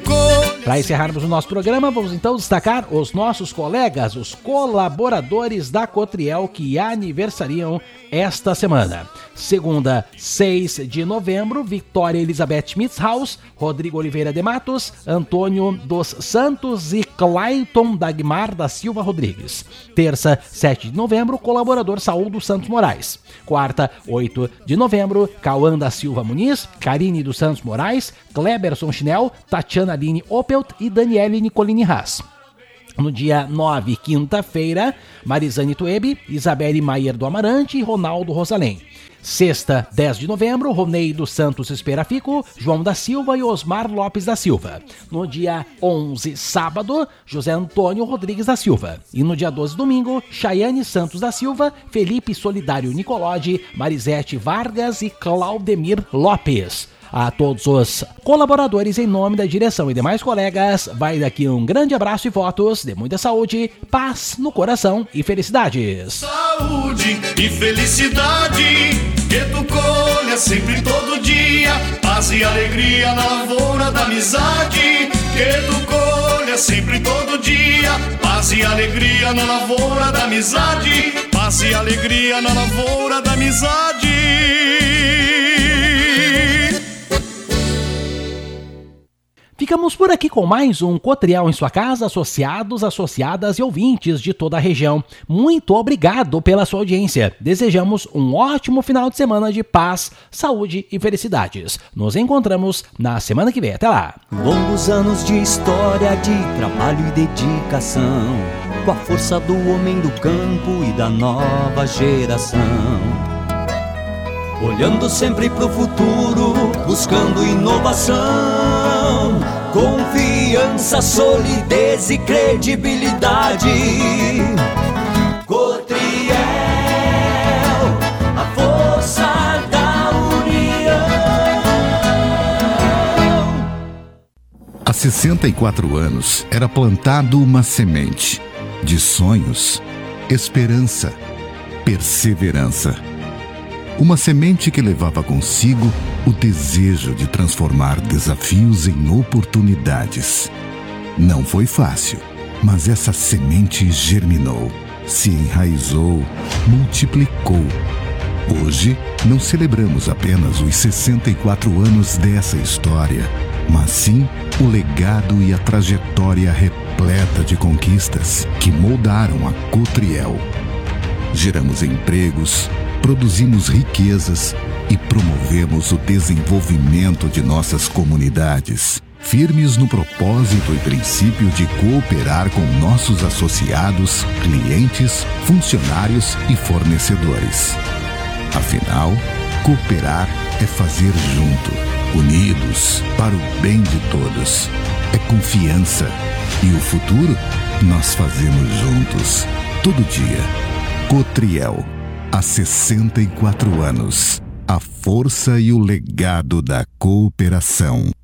Para encerrarmos o nosso programa, vamos então destacar os nossos colegas, os colaboradores da Cotriel que aniversariam esta semana. Segunda, seis de novembro, Victoria Elizabeth Schmitzhaus, Rodrigo Oliveira de Matos, Antônio dos Santos e Clayton Dagmar da Silva Rodrigues. Terça, sete de novembro, colaborador Saúl dos Santos Moraes. Quarta, oito de novembro, Cauã da Silva Muniz, Karine dos Santos Moraes, Kleberson Schnell, Tatiana Aline Opelt e Daniele Nicolini Haas. No dia nove, quinta-feira, Marizane Tuebe, Isabelle Maier do Amarante e Ronaldo Rosalém. Sexta, dez de novembro, Ronei dos Santos Esperafico, João da Silva e Osmar Lopes da Silva. No dia onze, sábado, José Antônio Rodrigues da Silva. E no dia doze, domingo, Chayane Santos da Silva, Felipe Solidário Nicolodi, Marisete Vargas e Claudemir Lopes. A todos os colaboradores, em nome da direção e demais colegas, vai daqui um grande abraço e votos de muita saúde, paz no coração e felicidades. Saúde e felicidade, que tu colha sempre todo dia, paz e alegria na lavoura da amizade, que tu colha sempre todo dia, paz e alegria na lavoura da amizade, paz e alegria na lavoura da amizade. Ficamos por aqui com mais um Cotriel em sua casa, associados, associadas e ouvintes de toda a região. Muito obrigado pela sua audiência. Desejamos um ótimo final de semana de paz, saúde e felicidades. Nos encontramos na semana que vem. Até lá. Longos anos de história, de trabalho e dedicação, com a força do homem do campo e da nova geração. Olhando sempre pro futuro, buscando inovação, confiança, solidez e credibilidade. Cotriel, a força da Há sessenta e quatro anos era plantado uma semente de sonhos, esperança, perseverança. Uma semente que levava consigo o desejo de transformar desafios em oportunidades. Não foi fácil, mas essa semente germinou, se enraizou, multiplicou. Hoje, não celebramos apenas os sessenta e quatro anos dessa história, mas sim o legado e a trajetória repleta de conquistas que moldaram a Cotriel. Geramos empregos, produzimos riquezas e promovemos o desenvolvimento de nossas comunidades, firmes no propósito e princípio de cooperar com nossos associados, clientes, funcionários e fornecedores. Afinal, cooperar é fazer junto, unidos, para o bem de todos. É confiança. E o futuro nós fazemos juntos, todo dia. Cotriel, há sessenta e quatro anos. A força e o legado da cooperação.